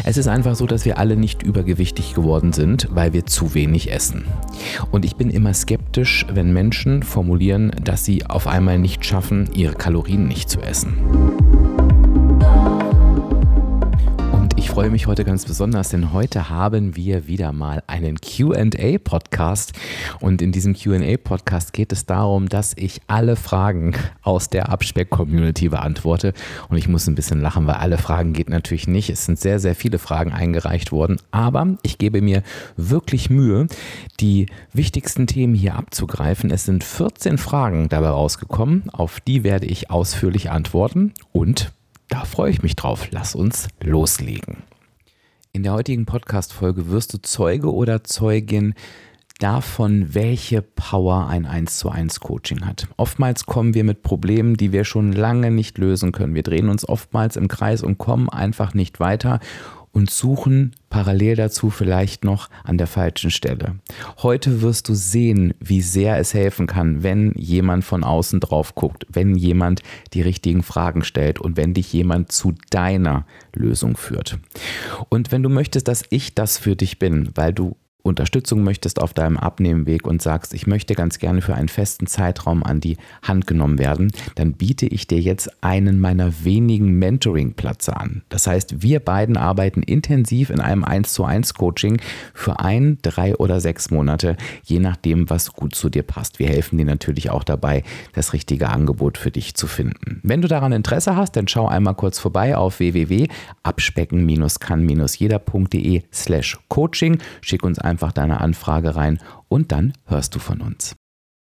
Es ist einfach so, dass wir alle nicht übergewichtig geworden sind, weil wir zu wenig essen. Und ich bin immer skeptisch, wenn Menschen formulieren, dass sie auf einmal nicht schaffen, ihre Kalorien nicht zu essen. Ich freue mich heute ganz besonders, denn heute haben wir wieder mal einen Q&A-Podcast und in diesem Q&A-Podcast geht es darum, dass ich alle Fragen aus der Abspeck-Community beantworte und ich muss ein bisschen lachen, weil alle Fragen geht natürlich nicht. Es sind sehr, sehr viele Fragen eingereicht worden, aber ich gebe mir wirklich Mühe, die wichtigsten Themen hier abzugreifen. Es sind 14 Fragen dabei rausgekommen, auf die werde ich ausführlich antworten und da freue ich mich drauf. Lass uns loslegen. In der heutigen Podcast-Folge wirst du Zeuge oder Zeugin davon, welche Power ein 1:1 Coaching hat. Oftmals kommen wir mit Problemen, die wir schon lange nicht lösen können. Wir drehen uns oftmals im Kreis und kommen einfach nicht weiter und suchen parallel dazu vielleicht noch an der falschen Stelle. Heute wirst du sehen, wie sehr es helfen kann, wenn jemand von außen drauf guckt, wenn jemand die richtigen Fragen stellt und wenn dich jemand zu deiner Lösung führt. Und wenn du möchtest, dass ich das für dich bin, weil du Unterstützung möchtest auf deinem Abnehmweg und sagst, ich möchte ganz gerne für einen festen Zeitraum an die Hand genommen werden, dann biete ich dir jetzt einen meiner wenigen Mentoring-Plätze an. Das heißt, wir beiden arbeiten intensiv in einem 1:1 Coaching für 1, 3 oder 6 Monate, je nachdem, was gut zu dir passt. Wir helfen dir natürlich auch dabei, das richtige Angebot für dich zu finden. Wenn du daran Interesse hast, dann schau einmal kurz vorbei auf www.abspecken-kann-jeder.de/coaching. Schick uns einfach deine Anfrage rein und dann hörst du von uns.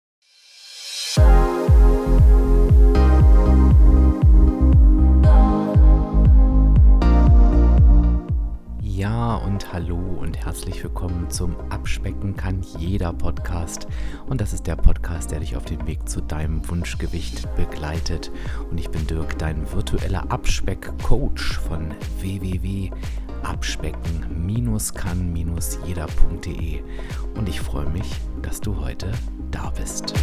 Ja und hallo und herzlich willkommen zum Abspecken kann jeder Podcast und das ist der Podcast, der dich auf dem Weg zu deinem Wunschgewicht begleitet und ich bin Dirk, dein virtueller Abspeck-Coach von www.abspecken-kann-jeder.de und ich freue mich, dass du heute da bist.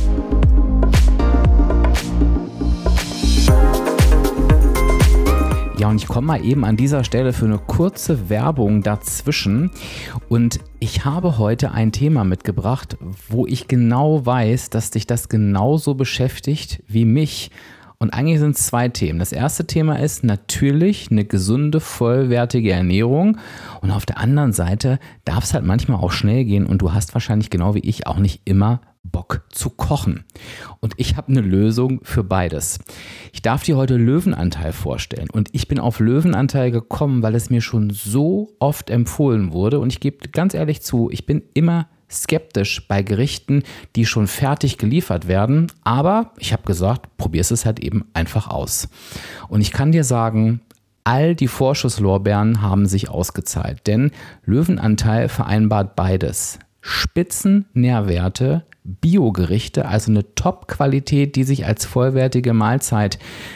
Ja, und ich komme mal eben an dieser Stelle für eine kurze Werbung dazwischen und ich habe heute ein Thema mitgebracht, wo ich genau weiß, dass dich das genauso beschäftigt wie mich. Und eigentlich sind es 2 Themen. Das erste Thema ist natürlich eine gesunde, vollwertige Ernährung. Und auf der anderen Seite darf es halt manchmal auch schnell gehen und du hast wahrscheinlich genau wie ich auch nicht immer Bock zu kochen. Und ich habe eine Lösung für beides. Ich darf dir heute Löwenanteil vorstellen. Und ich bin auf Löwenanteil gekommen, weil es mir schon so oft empfohlen wurde. Und ich gebe ganz ehrlich zu, ich bin immer skeptisch bei Gerichten, die schon fertig geliefert werden, aber ich habe gesagt, probier's es halt eben einfach aus. Und ich kann dir sagen, all die Vorschusslorbeeren haben sich ausgezahlt, denn Löwenanteil vereinbart beides. Spitzennährwerte, Biogerichte, also eine Top-Qualität, die sich als vollwertige Mahlzeit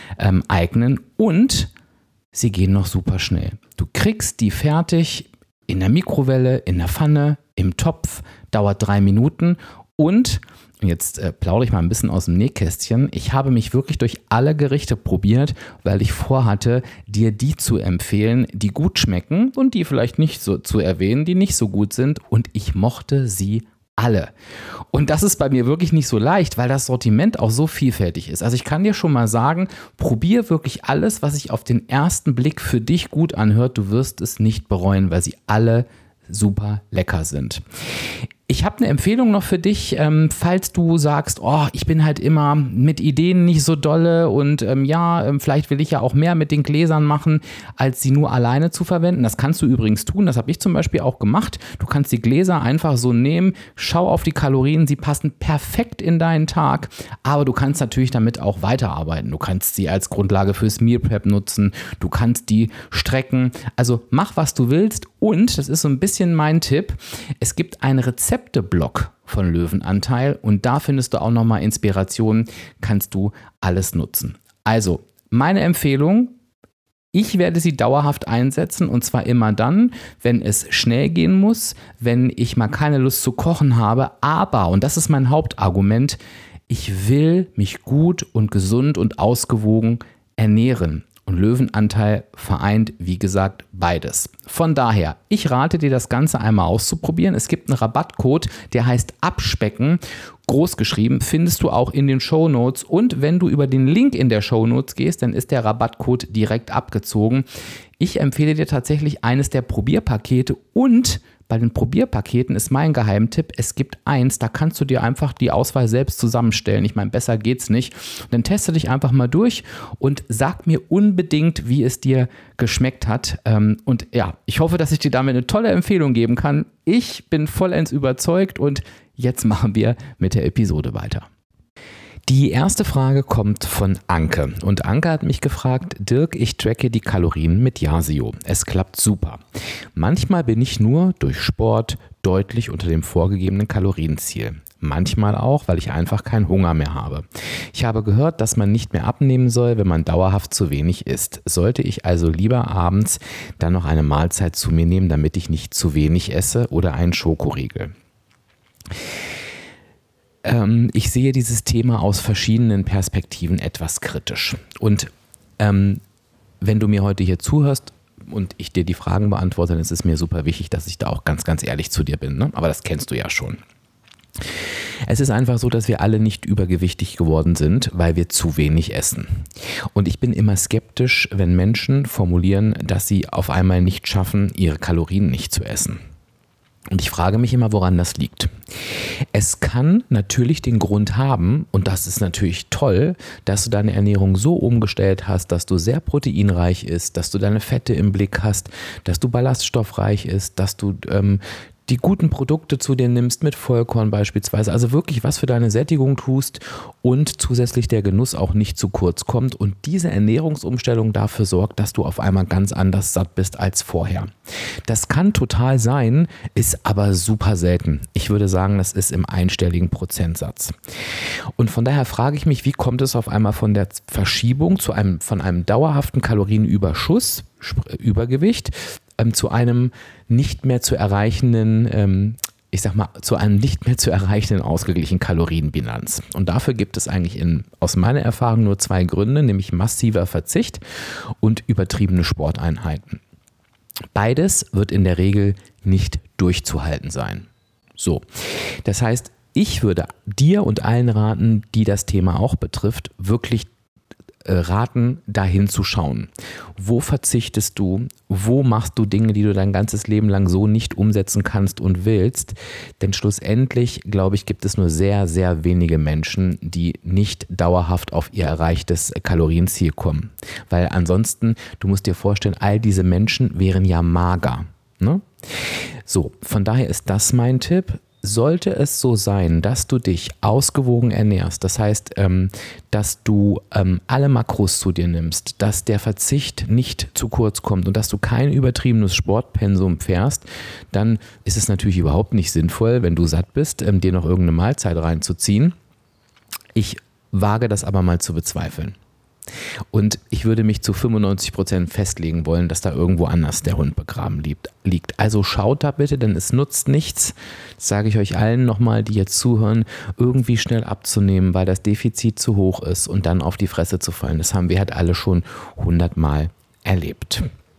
eignen und sie gehen noch super schnell. Du kriegst die fertig in der Mikrowelle, in der Pfanne, im Topf, dauert 3 Minuten und jetzt plaudere ich mal ein bisschen aus dem Nähkästchen. Ich habe mich wirklich durch alle Gerichte probiert, weil ich vorhatte, dir die zu empfehlen, die gut schmecken und die vielleicht nicht so zu erwähnen, die nicht so gut sind und ich mochte sie alle. Und das ist bei mir wirklich nicht so leicht, weil das Sortiment auch so vielfältig ist. Also ich kann dir schon mal sagen, probier wirklich alles, was sich auf den ersten Blick für dich gut anhört. Du wirst es nicht bereuen, weil sie alle super lecker sind. Ich habe eine Empfehlung noch für dich, falls du sagst, oh, ich bin halt immer mit Ideen nicht so dolle und vielleicht will ich ja auch mehr mit den Gläsern machen, als sie nur alleine zu verwenden. Das kannst du übrigens tun, das habe ich zum Beispiel auch gemacht. Du kannst die Gläser einfach so nehmen, schau auf die Kalorien, sie passen perfekt in deinen Tag, aber du kannst natürlich damit auch weiterarbeiten. Du kannst sie als Grundlage fürs Meal Prep nutzen, du kannst die strecken, also mach, was du willst und, das ist so ein bisschen mein Tipp, es gibt ein Rezepte-Blog von Löwenanteil und da findest du auch nochmal Inspirationen, kannst du alles nutzen. Also, meine Empfehlung, ich werde sie dauerhaft einsetzen und zwar immer dann, wenn es schnell gehen muss, wenn ich mal keine Lust zu kochen habe, aber, und das ist mein Hauptargument, ich will mich gut und gesund und ausgewogen ernähren. Und Löwenanteil vereint, wie gesagt, beides. Von daher, ich rate dir, das Ganze einmal auszuprobieren. Es gibt einen Rabattcode, der heißt Abspecken, großgeschrieben, findest du auch in den Shownotes. Und wenn du über den Link in der Shownotes gehst, dann ist der Rabattcode direkt abgezogen. Ich empfehle dir tatsächlich eines der Probierpakete, und bei den Probierpaketen ist mein Geheimtipp, es gibt eins, da kannst du dir einfach die Auswahl selbst zusammenstellen. Ich meine, besser geht's nicht. Dann teste dich einfach mal durch und sag mir unbedingt, wie es dir geschmeckt hat. Und ja, ich hoffe, dass ich dir damit eine tolle Empfehlung geben kann. Ich bin vollends überzeugt, und jetzt machen wir mit der Episode weiter. Die erste Frage kommt von Anke, und Anke hat mich gefragt: Dirk, ich tracke die Kalorien mit Yazio. Es klappt super. Manchmal bin ich nur durch Sport deutlich unter dem vorgegebenen Kalorienziel. Manchmal auch, weil ich einfach keinen Hunger mehr habe. Ich habe gehört, dass man nicht mehr abnehmen soll, wenn man dauerhaft zu wenig isst. Sollte ich also lieber abends dann noch eine Mahlzeit zu mir nehmen, damit ich nicht zu wenig esse, oder einen Schokoriegel? Ich sehe dieses Thema aus verschiedenen Perspektiven etwas kritisch. Und wenn du mir heute hier zuhörst und ich dir die Fragen beantworte, dann ist es mir super wichtig, dass ich da auch ganz, ganz ehrlich zu dir bin. Ne? Aber das kennst du ja schon. Es ist einfach so, dass wir alle nicht übergewichtig geworden sind, weil wir zu wenig essen. Und ich bin immer skeptisch, wenn Menschen formulieren, dass sie auf einmal nicht schaffen, ihre Kalorien nicht zu essen. Und ich frage mich immer, woran das liegt. Es kann natürlich den Grund haben, und das ist natürlich toll, dass du deine Ernährung so umgestellt hast, dass du sehr proteinreich isst, dass du deine Fette im Blick hast, dass du ballaststoffreich isst, dass du die guten Produkte zu dir nimmst, mit Vollkorn beispielsweise, also wirklich was für deine Sättigung tust und zusätzlich der Genuss auch nicht zu kurz kommt, und diese Ernährungsumstellung dafür sorgt, dass du auf einmal ganz anders satt bist als vorher. Das kann total sein, ist aber super selten. Ich würde sagen, das ist im einstelligen Prozentsatz. Und von daher frage ich mich, wie kommt es auf einmal von der Verschiebung von einem dauerhaften Kalorienüberschuss, Übergewicht, zu einem nicht mehr zu erreichenden, zu einem nicht mehr zu erreichenden ausgeglichenen Kalorienbilanz. Und dafür gibt es eigentlich aus meiner Erfahrung nur zwei Gründe, nämlich massiver Verzicht und übertriebene Sporteinheiten. Beides wird in der Regel nicht durchzuhalten sein. So, das heißt, ich würde dir und allen raten, die das Thema auch betrifft, wirklich raten, dahin zu schauen. Wo verzichtest du? Wo machst du Dinge, die du dein ganzes Leben lang so nicht umsetzen kannst und willst? Denn schlussendlich, glaube ich, gibt es nur sehr, sehr wenige Menschen, die nicht dauerhaft auf ihr erreichtes Kalorienziel kommen. Weil ansonsten, du musst dir vorstellen, all diese Menschen wären ja mager. Ne? So, von daher ist das mein Tipp. Sollte es so sein, dass du dich ausgewogen ernährst, das heißt, dass du alle Makros zu dir nimmst, dass der Verzicht nicht zu kurz kommt und dass du kein übertriebenes Sportpensum fährst, dann ist es natürlich überhaupt nicht sinnvoll, wenn du satt bist, dir noch irgendeine Mahlzeit reinzuziehen. Ich wage das aber mal zu bezweifeln. Und ich würde mich zu 95% festlegen wollen, dass da irgendwo anders der Hund begraben liegt. Also schaut da bitte, denn es nutzt nichts, das sage ich euch allen nochmal, die jetzt zuhören, irgendwie schnell abzunehmen, weil das Defizit zu hoch ist und dann auf die Fresse zu fallen. Das haben wir halt alle schon 100-mal erlebt.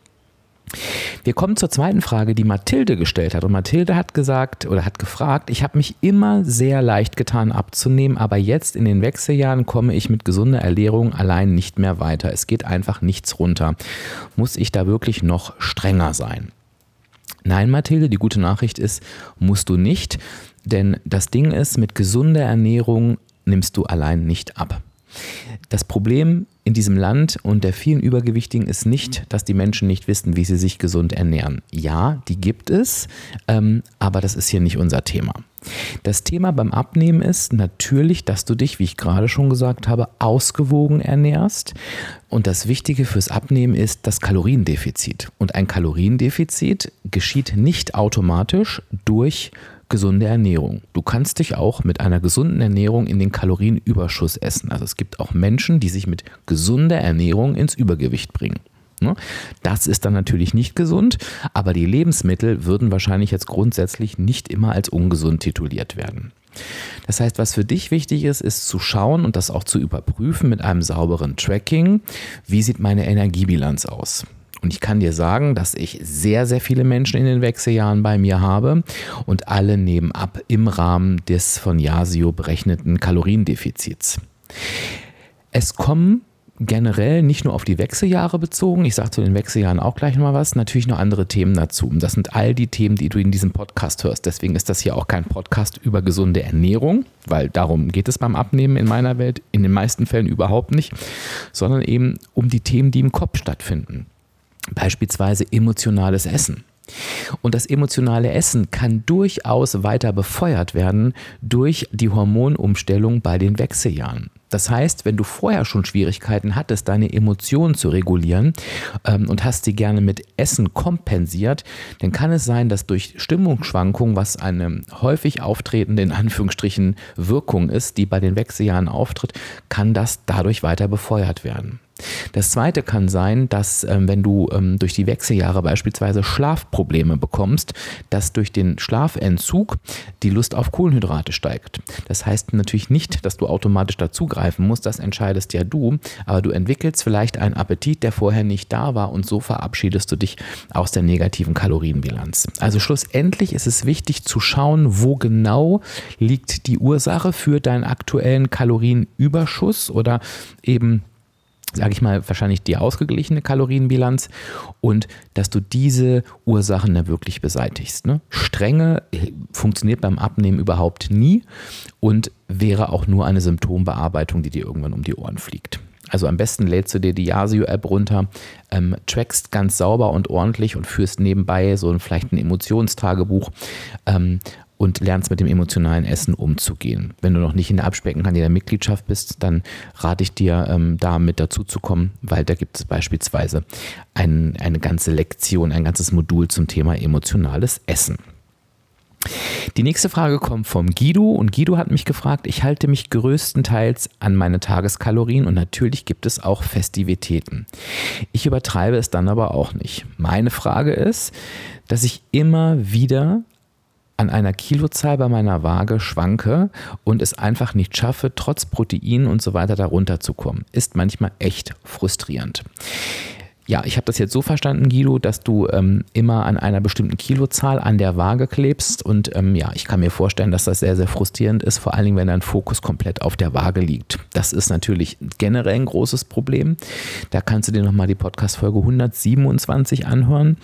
Wir kommen zur zweiten Frage, die Mathilde gestellt hat. Und Mathilde hat gefragt, ich habe mich immer sehr leicht getan abzunehmen, aber jetzt in den Wechseljahren komme ich mit gesunder Ernährung allein nicht mehr weiter. Es geht einfach nichts runter. Muss ich da wirklich noch strenger sein? Nein, Mathilde, die gute Nachricht ist, musst du nicht, denn das Ding ist, mit gesunder Ernährung nimmst du allein nicht ab. Das Problem in diesem Land und der vielen Übergewichtigen ist nicht, dass die Menschen nicht wissen, wie sie sich gesund ernähren. Ja, die gibt es, aber das ist hier nicht unser Thema. Das Thema beim Abnehmen ist natürlich, dass du dich, wie ich gerade schon gesagt habe, ausgewogen ernährst. Und das Wichtige fürs Abnehmen ist das Kaloriendefizit. Und ein Kaloriendefizit geschieht nicht automatisch durch gesunde Ernährung. Du kannst dich auch mit einer gesunden Ernährung in den Kalorienüberschuss essen. Also es gibt auch Menschen, die sich mit gesunder Ernährung ins Übergewicht bringen. Das ist dann natürlich nicht gesund, aber die Lebensmittel würden wahrscheinlich jetzt grundsätzlich nicht immer als ungesund tituliert werden. Das heißt, was für dich wichtig ist, ist zu schauen und das auch zu überprüfen mit einem sauberen Tracking, wie sieht meine Energiebilanz aus. Und ich kann dir sagen, dass ich sehr, sehr viele Menschen in den Wechseljahren bei mir habe und alle nehmen ab im Rahmen des von Yasio berechneten Kaloriendefizits. Es kommen generell nicht nur auf die Wechseljahre bezogen, ich sage zu den Wechseljahren auch gleich mal was, natürlich noch andere Themen dazu. Das sind all die Themen, die du in diesem Podcast hörst. Deswegen ist das hier auch kein Podcast über gesunde Ernährung, weil darum geht es beim Abnehmen in meiner Welt in den meisten Fällen überhaupt nicht, sondern eben um die Themen, die im Kopf stattfinden. Beispielsweise emotionales Essen. Und das emotionale Essen kann durchaus weiter befeuert werden durch die Hormonumstellung bei den Wechseljahren. Das heißt, wenn du vorher schon Schwierigkeiten hattest, deine Emotionen zu regulieren und hast sie gerne mit Essen kompensiert, dann kann es sein, dass durch Stimmungsschwankungen, was eine häufig auftretende, in Anführungsstrichen, Wirkung ist, die bei den Wechseljahren auftritt, kann das dadurch weiter befeuert werden. Das zweite kann sein, dass wenn du durch die Wechseljahre beispielsweise Schlafprobleme bekommst, dass durch den Schlafentzug die Lust auf Kohlenhydrate steigt. Das heißt natürlich nicht, dass du automatisch dazugreifen musst, das entscheidest ja du, aber du entwickelst vielleicht einen Appetit, der vorher nicht da war und so verabschiedest du dich aus der negativen Kalorienbilanz. Also schlussendlich ist es wichtig zu schauen, wo genau liegt die Ursache für deinen aktuellen Kalorienüberschuss oder eben, sage ich mal, wahrscheinlich die ausgeglichene Kalorienbilanz und dass du diese Ursachen dann wirklich beseitigst. Ne? Strenge funktioniert beim Abnehmen überhaupt nie und wäre auch nur eine Symptombearbeitung, die dir irgendwann um die Ohren fliegt. Also am besten lädst du dir die Yasio-App runter, trackst ganz sauber und ordentlich und führst nebenbei so vielleicht ein Emotionstagebuch und lernst mit dem emotionalen Essen umzugehen. Wenn du noch nicht in der Abspecken-Kandidat-Mitgliedschaft bist, dann rate ich dir, da mit dazu zu kommen, weil da gibt es beispielsweise eine ganze Lektion, ein ganzes Modul zum Thema emotionales Essen. Die nächste Frage kommt vom Guido und Guido hat mich gefragt, ich halte mich größtenteils an meine Tageskalorien und natürlich gibt es auch Festivitäten. Ich übertreibe es dann aber auch nicht. Meine Frage ist, dass ich immer wieder an einer Kilozahl bei meiner Waage schwanke und es einfach nicht schaffe, trotz Protein und so weiter darunter zu kommen. Ist manchmal echt frustrierend. Ja, ich habe das jetzt so verstanden, Guido, dass du immer an einer bestimmten Kilozahl an der Waage klebst und ja, ich kann mir vorstellen, dass das sehr, sehr frustrierend ist, vor allen Dingen, wenn dein Fokus komplett auf der Waage liegt. Das ist natürlich generell ein großes Problem. Da kannst du dir nochmal die Podcast-Folge 127 anhören,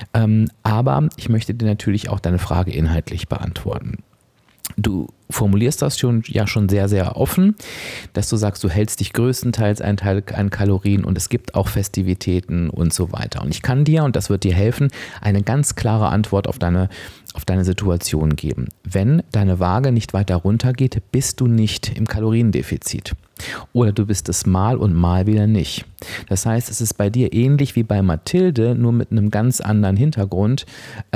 aber ich möchte dir natürlich auch deine Frage inhaltlich beantworten. Du formulierst das schon sehr, sehr offen, dass du sagst, du hältst dich größtenteils einen Teil an Kalorien und es gibt auch Festivitäten und so weiter. Und ich kann dir, und das wird dir helfen, eine ganz klare Antwort auf deine Situation geben. Wenn deine Waage nicht weiter runtergeht, bist du nicht im Kaloriendefizit. Oder du bist es mal und mal wieder nicht. Das heißt, es ist bei dir ähnlich wie bei Mathilde, nur mit einem ganz anderen Hintergrund.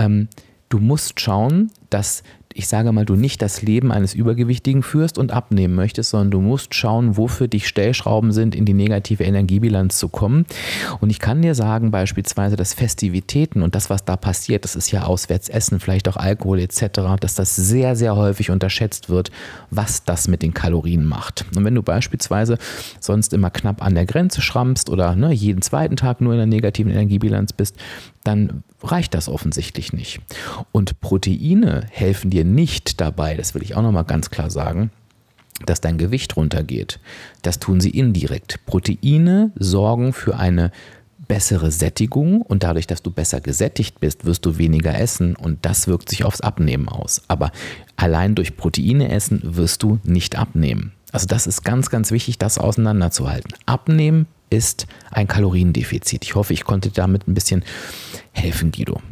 Du musst schauen, dass, ich sage mal, du nicht das Leben eines Übergewichtigen führst und abnehmen möchtest, sondern du musst schauen, wo für dich Stellschrauben sind, in die negative Energiebilanz zu kommen. Und ich kann dir sagen, beispielsweise, dass Festivitäten und das, was da passiert, das ist ja Auswärtsessen, vielleicht auch Alkohol etc., dass das sehr, sehr häufig unterschätzt wird, was das mit den Kalorien macht. Und wenn du beispielsweise sonst immer knapp an der Grenze schrammst oder jeden zweiten Tag nur in der negativen Energiebilanz bist, dann reicht das offensichtlich nicht. Und Proteine helfen dir nicht dabei, das will ich auch nochmal ganz klar sagen, dass dein Gewicht runtergeht. Das tun sie indirekt. Proteine sorgen für eine bessere Sättigung und dadurch, dass du besser gesättigt bist, wirst du weniger essen und das wirkt sich aufs Abnehmen aus. Aber allein durch Proteine essen wirst du nicht abnehmen. Also das ist ganz, ganz wichtig, das auseinanderzuhalten. Abnehmen ist ein Kaloriendefizit. Ich hoffe, ich konnte dir damit ein bisschen helfen, Guido.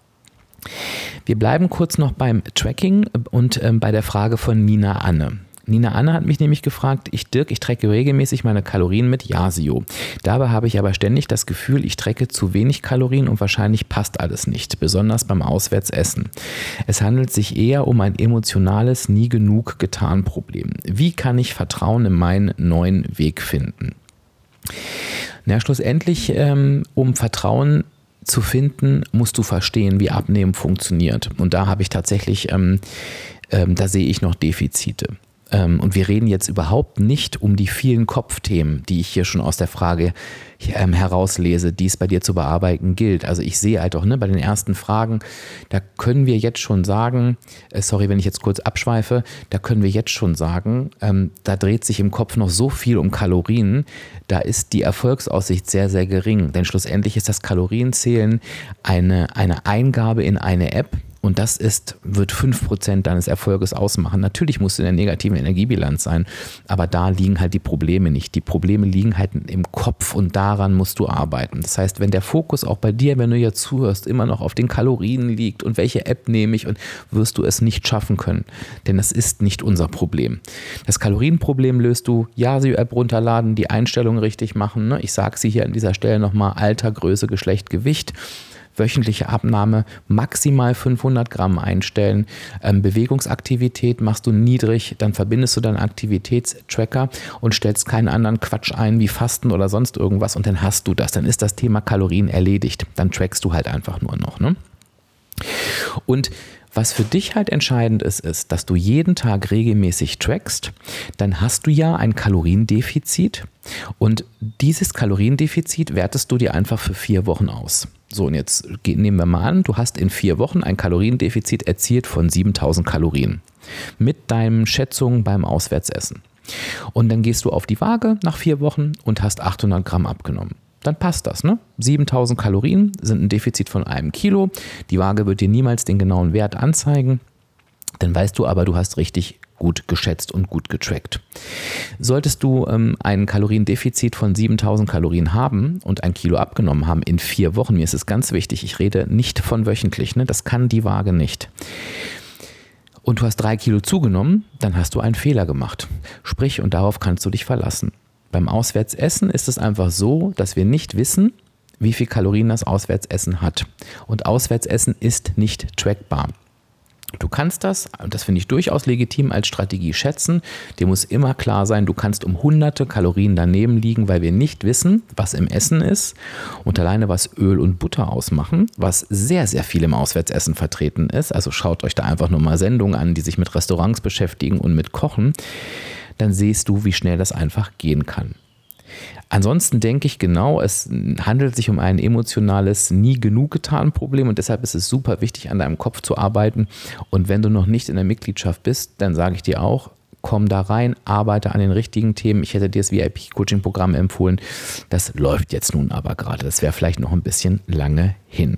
Wir bleiben kurz noch beim Tracking und bei der Frage von Nina Anne. Nina Anne hat mich nämlich gefragt, Dirk, ich tracke regelmäßig meine Kalorien mit Yasio. Dabei habe ich aber ständig das Gefühl, ich tracke zu wenig Kalorien und wahrscheinlich passt alles nicht, besonders beim Auswärtsessen. Es handelt sich eher um ein emotionales, nie genug getan Problem. Wie kann ich Vertrauen in meinen neuen Weg finden? Na, schlussendlich, um Vertrauen zu finden, musst du verstehen, wie Abnehmen funktioniert. Und da habe ich tatsächlich, da sehe ich noch Defizite. Und wir reden jetzt überhaupt nicht um die vielen Kopfthemen, die ich hier schon aus der Frage herauslese, die es bei dir zu bearbeiten gilt. Also ich sehe halt auch bei den ersten Fragen, da können wir jetzt schon sagen, sorry, wenn ich jetzt kurz abschweife, da können wir jetzt schon sagen, da dreht sich im Kopf noch so viel um Kalorien, da ist die Erfolgsaussicht sehr, sehr gering. Denn schlussendlich ist das Kalorienzählen eine Eingabe in eine App. Und das wird 5% deines Erfolges ausmachen. Natürlich musst du in der negativen Energiebilanz sein, aber da liegen halt die Probleme nicht. Die Probleme liegen halt im Kopf und daran musst du arbeiten. Das heißt, wenn der Fokus auch bei dir, wenn du hier zuhörst, immer noch auf den Kalorien liegt und welche App nehme ich, und wirst du es nicht schaffen können. Denn das ist nicht unser Problem. Das Kalorienproblem löst du, Yasio-App runterladen, die Einstellungen richtig machen. Ne? Ich sage sie hier an dieser Stelle nochmal: Alter, Größe, Geschlecht, Gewicht. Wöchentliche Abnahme maximal 500 Gramm einstellen. Bewegungsaktivität machst du niedrig, dann verbindest du deinen Aktivitätstracker und stellst keinen anderen Quatsch ein wie Fasten oder sonst irgendwas, und dann hast du das. Dann ist das Thema Kalorien erledigt. Dann trackst du halt einfach nur noch. Ne? Und was für dich halt entscheidend ist, dass du jeden Tag regelmäßig trackst, dann hast du ja ein Kaloriendefizit, und dieses Kaloriendefizit wertest du dir einfach für 4 Wochen aus. So, und jetzt nehmen wir mal an, du hast in 4 Wochen ein Kaloriendefizit erzielt von 7000 Kalorien mit deinen Schätzungen beim Auswärtsessen. Und dann gehst du auf die Waage nach 4 Wochen und hast 800 Gramm abgenommen. Dann passt das, ne? 7000 Kalorien sind ein Defizit von 1 Kilo. Die Waage wird dir niemals den genauen Wert anzeigen. Dann weißt du aber, du hast richtig gut geschätzt und gut getrackt. Solltest du ein Kaloriendefizit von 7000 Kalorien haben und 1 Kilo abgenommen haben in 4 Wochen, mir ist es ganz wichtig, ich rede nicht von wöchentlich, ne? Das kann die Waage nicht. Und du hast 3 Kilo zugenommen, dann hast du einen Fehler gemacht. Sprich, und darauf kannst du dich verlassen. Beim Auswärtsessen ist es einfach so, dass wir nicht wissen, wie viel Kalorien das Auswärtsessen hat. Und Auswärtsessen ist nicht trackbar. Du kannst das, und das finde ich durchaus legitim, als Strategie schätzen. Dir muss immer klar sein, du kannst um hunderte Kalorien daneben liegen, weil wir nicht wissen, was im Essen ist und alleine was Öl und Butter ausmachen, was sehr, sehr viel im Auswärtsessen vertreten ist. Also schaut euch da einfach nur mal Sendungen an, die sich mit Restaurants beschäftigen und mit Kochen. Dann siehst du, wie schnell das einfach gehen kann. Ansonsten denke ich genau, es handelt sich um ein emotionales Nie-Genug-Getan-Problem, und deshalb ist es super wichtig, an deinem Kopf zu arbeiten. Und wenn du noch nicht in der Mitgliedschaft bist, dann sage ich dir auch, komm da rein, arbeite an den richtigen Themen. Ich hätte dir das VIP-Coaching-Programm empfohlen. Das läuft jetzt nun aber gerade. Das wäre vielleicht noch ein bisschen lange hin.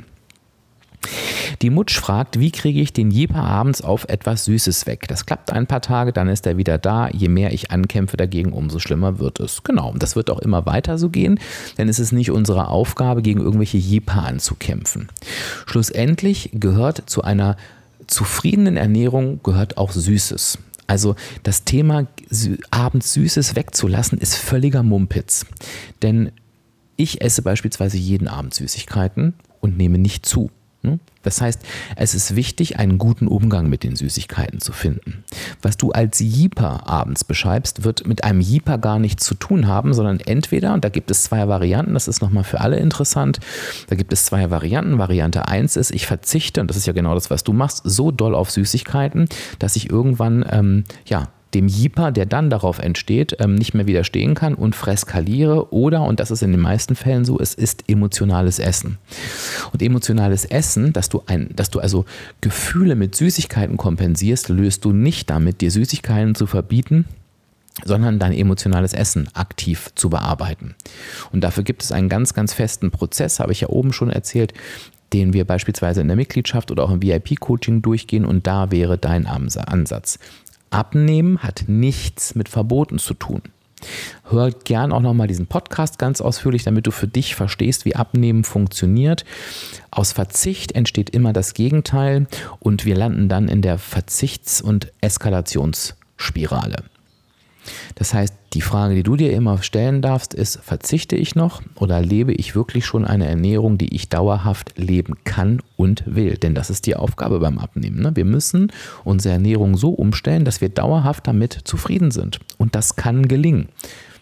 Die Mutsch fragt, wie kriege ich den Jeeper abends auf etwas Süßes weg? Das klappt ein paar Tage, dann ist er wieder da. Je mehr ich ankämpfe dagegen, umso schlimmer wird es. Genau, und das wird auch immer weiter so gehen, denn es ist nicht unsere Aufgabe, gegen irgendwelche Jeeper anzukämpfen. Schlussendlich gehört zu einer zufriedenen Ernährung gehört auch Süßes. Also das Thema abends Süßes wegzulassen ist völliger Mumpitz. Denn ich esse beispielsweise jeden Abend Süßigkeiten und nehme nicht zu. Das heißt, es ist wichtig, einen guten Umgang mit den Süßigkeiten zu finden. Was du als Jeeper abends beschreibst, wird mit einem Jeeper gar nichts zu tun haben, sondern entweder, und da gibt es 2 Varianten, das ist nochmal für alle interessant, da gibt es 2 Varianten. Variante 1 ist, ich verzichte, und das ist ja genau das, was du machst, so doll auf Süßigkeiten, dass ich irgendwann, dem Jeeper, der dann darauf entsteht, nicht mehr widerstehen kann und freskaliere, oder, und das ist in den meisten Fällen so, es ist emotionales Essen. Und emotionales Essen, dass du also Gefühle mit Süßigkeiten kompensierst, löst du nicht damit, dir Süßigkeiten zu verbieten, sondern dein emotionales Essen aktiv zu bearbeiten. Und dafür gibt es einen ganz, ganz festen Prozess, habe ich ja oben schon erzählt, den wir beispielsweise in der Mitgliedschaft oder auch im VIP-Coaching durchgehen, und da wäre dein Ansatz. Abnehmen hat nichts mit Verboten zu tun. Hör gern auch nochmal diesen Podcast ganz ausführlich, damit du für dich verstehst, wie Abnehmen funktioniert. Aus Verzicht entsteht immer das Gegenteil, und wir landen dann in der Verzichts- und Eskalationsspirale. Das heißt, die Frage, die du dir immer stellen darfst, ist, verzichte ich noch oder lebe ich wirklich schon eine Ernährung, die ich dauerhaft leben kann und will? Denn das ist die Aufgabe beim Abnehmen. Ne? Wir müssen unsere Ernährung so umstellen, dass wir dauerhaft damit zufrieden sind. Und das kann gelingen.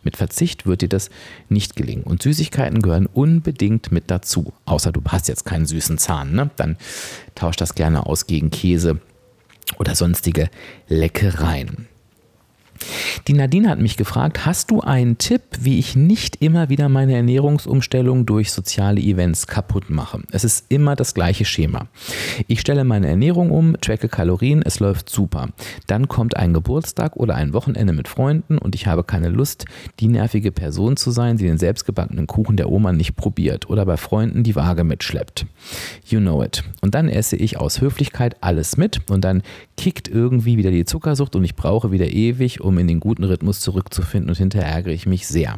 Mit Verzicht wird dir das nicht gelingen. Und Süßigkeiten gehören unbedingt mit dazu. Außer du hast jetzt keinen süßen Zahn, ne? Dann tausch das gerne aus gegen Käse oder sonstige Leckereien. Die Nadine hat mich gefragt, hast du einen Tipp, wie ich nicht immer wieder meine Ernährungsumstellung durch soziale Events kaputt mache? Es ist immer das gleiche Schema. Ich stelle meine Ernährung um, tracke Kalorien, es läuft super. Dann kommt ein Geburtstag oder ein Wochenende mit Freunden und ich habe keine Lust, die nervige Person zu sein, die den selbstgebackenen Kuchen der Oma nicht probiert oder bei Freunden die Waage mitschleppt. You know it. Und dann esse ich aus Höflichkeit alles mit und dann kickt irgendwie wieder die Zuckersucht und ich brauche wieder ewig, um in den guten Rhythmus zurückzufinden und hinterher ärgere ich mich sehr.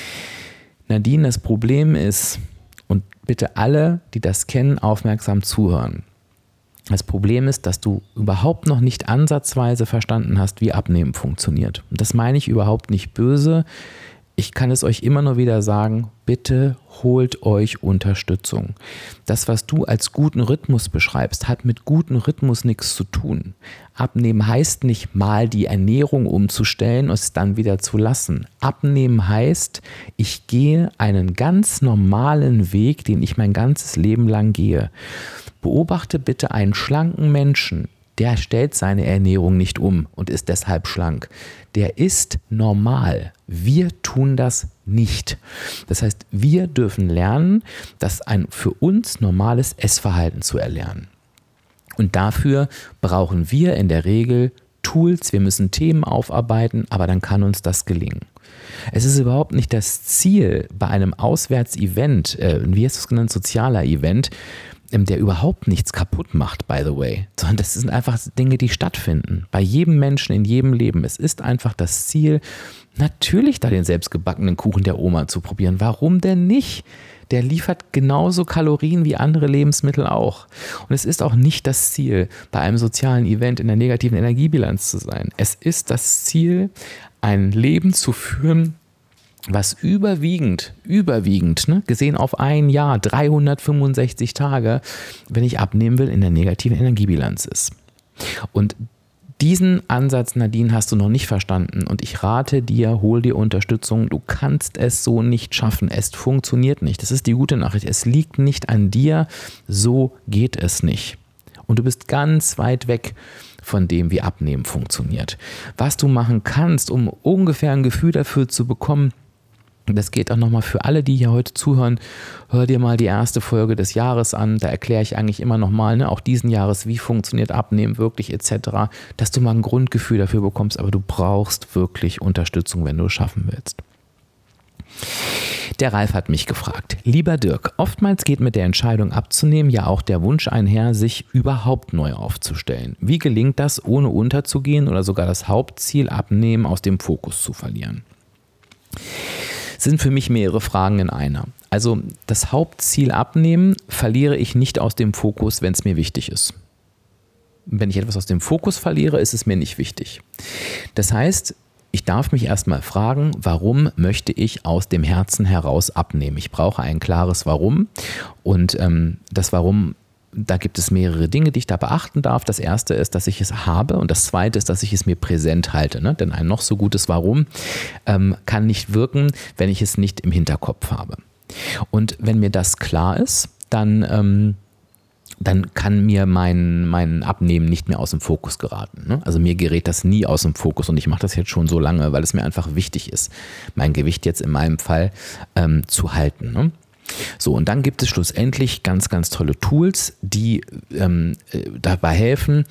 Nadine, das Problem ist, und bitte alle, die das kennen, aufmerksam zuhören. Das Problem ist, dass du überhaupt noch nicht ansatzweise verstanden hast, wie Abnehmen funktioniert. Und das meine ich überhaupt nicht böse. Ich kann es euch immer nur wieder sagen, bitte holt euch Unterstützung. Das, was du als guten Rhythmus beschreibst, hat mit gutem Rhythmus nichts zu tun. Abnehmen heißt nicht mal die Ernährung umzustellen und es dann wieder zu lassen. Abnehmen heißt, ich gehe einen ganz normalen Weg, den ich mein ganzes Leben lang gehe. Beobachte bitte einen schlanken Menschen. Der stellt seine Ernährung nicht um und ist deshalb schlank. Der ist normal. Wir tun das nicht. Das heißt, wir dürfen lernen, das ein für uns normales Essverhalten zu erlernen. Und dafür brauchen wir in der Regel Tools, wir müssen Themen aufarbeiten, aber dann kann uns das gelingen. Es ist überhaupt nicht das Ziel bei einem Auswärtsevent, wie heißt es genannt, sozialer Event, der überhaupt nichts kaputt macht, by the way, sondern das sind einfach Dinge, die stattfinden. Bei jedem Menschen in jedem Leben. Es ist einfach das Ziel, natürlich da den selbstgebackenen Kuchen der Oma zu probieren. Warum denn nicht? Der liefert genauso Kalorien wie andere Lebensmittel auch. Und es ist auch nicht das Ziel, bei einem sozialen Event in der negativen Energiebilanz zu sein. Es ist das Ziel, ein Leben zu führen, was überwiegend, gesehen auf ein Jahr, 365 Tage, wenn ich abnehmen will, in der negativen Energiebilanz ist. Und diesen Ansatz, Nadine, hast du noch nicht verstanden und ich rate dir, hol dir Unterstützung, du kannst es so nicht schaffen, es funktioniert nicht, das ist die gute Nachricht, es liegt nicht an dir, so geht es nicht. Und du bist ganz weit weg von dem, wie Abnehmen funktioniert. Was du machen kannst, um ungefähr ein Gefühl dafür zu bekommen, das geht auch nochmal für alle, die hier heute zuhören, hör dir mal die erste Folge des Jahres an, da erkläre ich eigentlich immer nochmal, auch diesen Jahres, wie funktioniert Abnehmen wirklich etc., dass du mal ein Grundgefühl dafür bekommst, aber du brauchst wirklich Unterstützung, wenn du es schaffen willst. Der Ralf hat mich gefragt, lieber Dirk, oftmals geht mit der Entscheidung abzunehmen ja auch der Wunsch einher, sich überhaupt neu aufzustellen. Wie gelingt das, ohne unterzugehen oder sogar das Hauptziel Abnehmen aus dem Fokus zu verlieren? Sind für mich mehrere Fragen in einer. Also das Hauptziel Abnehmen verliere ich nicht aus dem Fokus, wenn es mir wichtig ist. Wenn ich etwas aus dem Fokus verliere, ist es mir nicht wichtig. Das heißt, ich darf mich erstmal fragen, warum möchte ich aus dem Herzen heraus abnehmen? Ich brauche ein klares Warum und das Warum, da gibt es mehrere Dinge, die ich da beachten darf. Das erste ist, dass ich es habe und das zweite ist, dass ich es mir präsent halte. Ne? Denn ein noch so gutes Warum kann nicht wirken, wenn ich es nicht im Hinterkopf habe. Und wenn mir das klar ist, dann kann mir mein Abnehmen nicht mehr aus dem Fokus geraten. Ne? Also mir gerät das nie aus dem Fokus und ich mache das jetzt schon so lange, weil es mir einfach wichtig ist, mein Gewicht jetzt in meinem Fall zu halten. Ne? So, und dann gibt es schlussendlich ganz, ganz tolle Tools, die dabei helfen,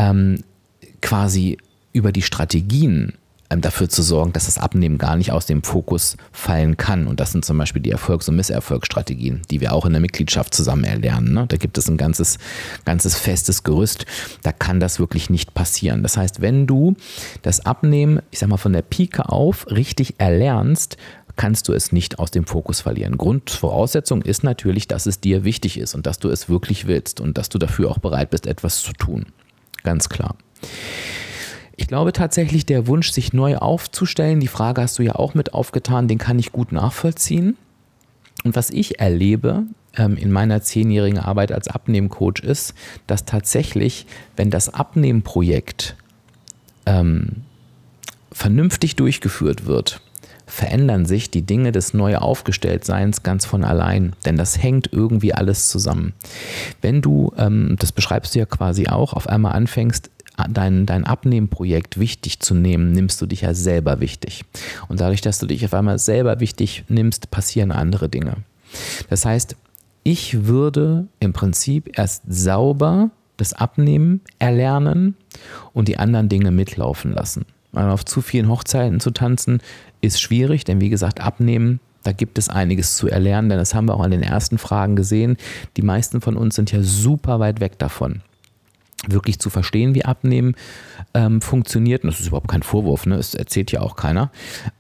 quasi über die Strategien dafür zu sorgen, dass das Abnehmen gar nicht aus dem Fokus fallen kann. Und das sind zum Beispiel die Erfolgs- und Misserfolgsstrategien, die wir auch in der Mitgliedschaft zusammen erlernen. Ne? Da gibt es ein ganzes festes Gerüst. Da kann das wirklich nicht passieren. Das heißt, wenn du das Abnehmen, ich sag mal von der Pike auf, richtig erlernst, kannst du es nicht aus dem Fokus verlieren. Grundvoraussetzung ist natürlich, dass es dir wichtig ist und dass du es wirklich willst und dass du dafür auch bereit bist, etwas zu tun. Ganz klar. Ich glaube tatsächlich, der Wunsch, sich neu aufzustellen, die Frage hast du ja auch mit aufgetan, den kann ich gut nachvollziehen. Und was ich erlebe in meiner 10-jährigen Arbeit als Abnehmcoach ist, dass tatsächlich, wenn das Abnehmprojekt vernünftig durchgeführt wird, verändern sich die Dinge des Neuaufgestelltseins ganz von allein, denn das hängt irgendwie alles zusammen. Wenn du, das beschreibst du ja quasi auch, auf einmal anfängst, dein Abnehmprojekt wichtig zu nehmen, nimmst du dich ja selber wichtig. Und dadurch, dass du dich auf einmal selber wichtig nimmst, passieren andere Dinge. Das heißt, ich würde im Prinzip erst sauber das Abnehmen erlernen und die anderen Dinge mitlaufen lassen. Weil auf zu vielen Hochzeiten zu tanzen ist schwierig, denn wie gesagt, Abnehmen, da gibt es einiges zu erlernen, denn das haben wir auch an den ersten Fragen gesehen. Die meisten von uns sind ja super weit weg davon, wirklich zu verstehen, wie Abnehmen funktioniert. Und das ist überhaupt kein Vorwurf, ne? Das erzählt ja auch keiner.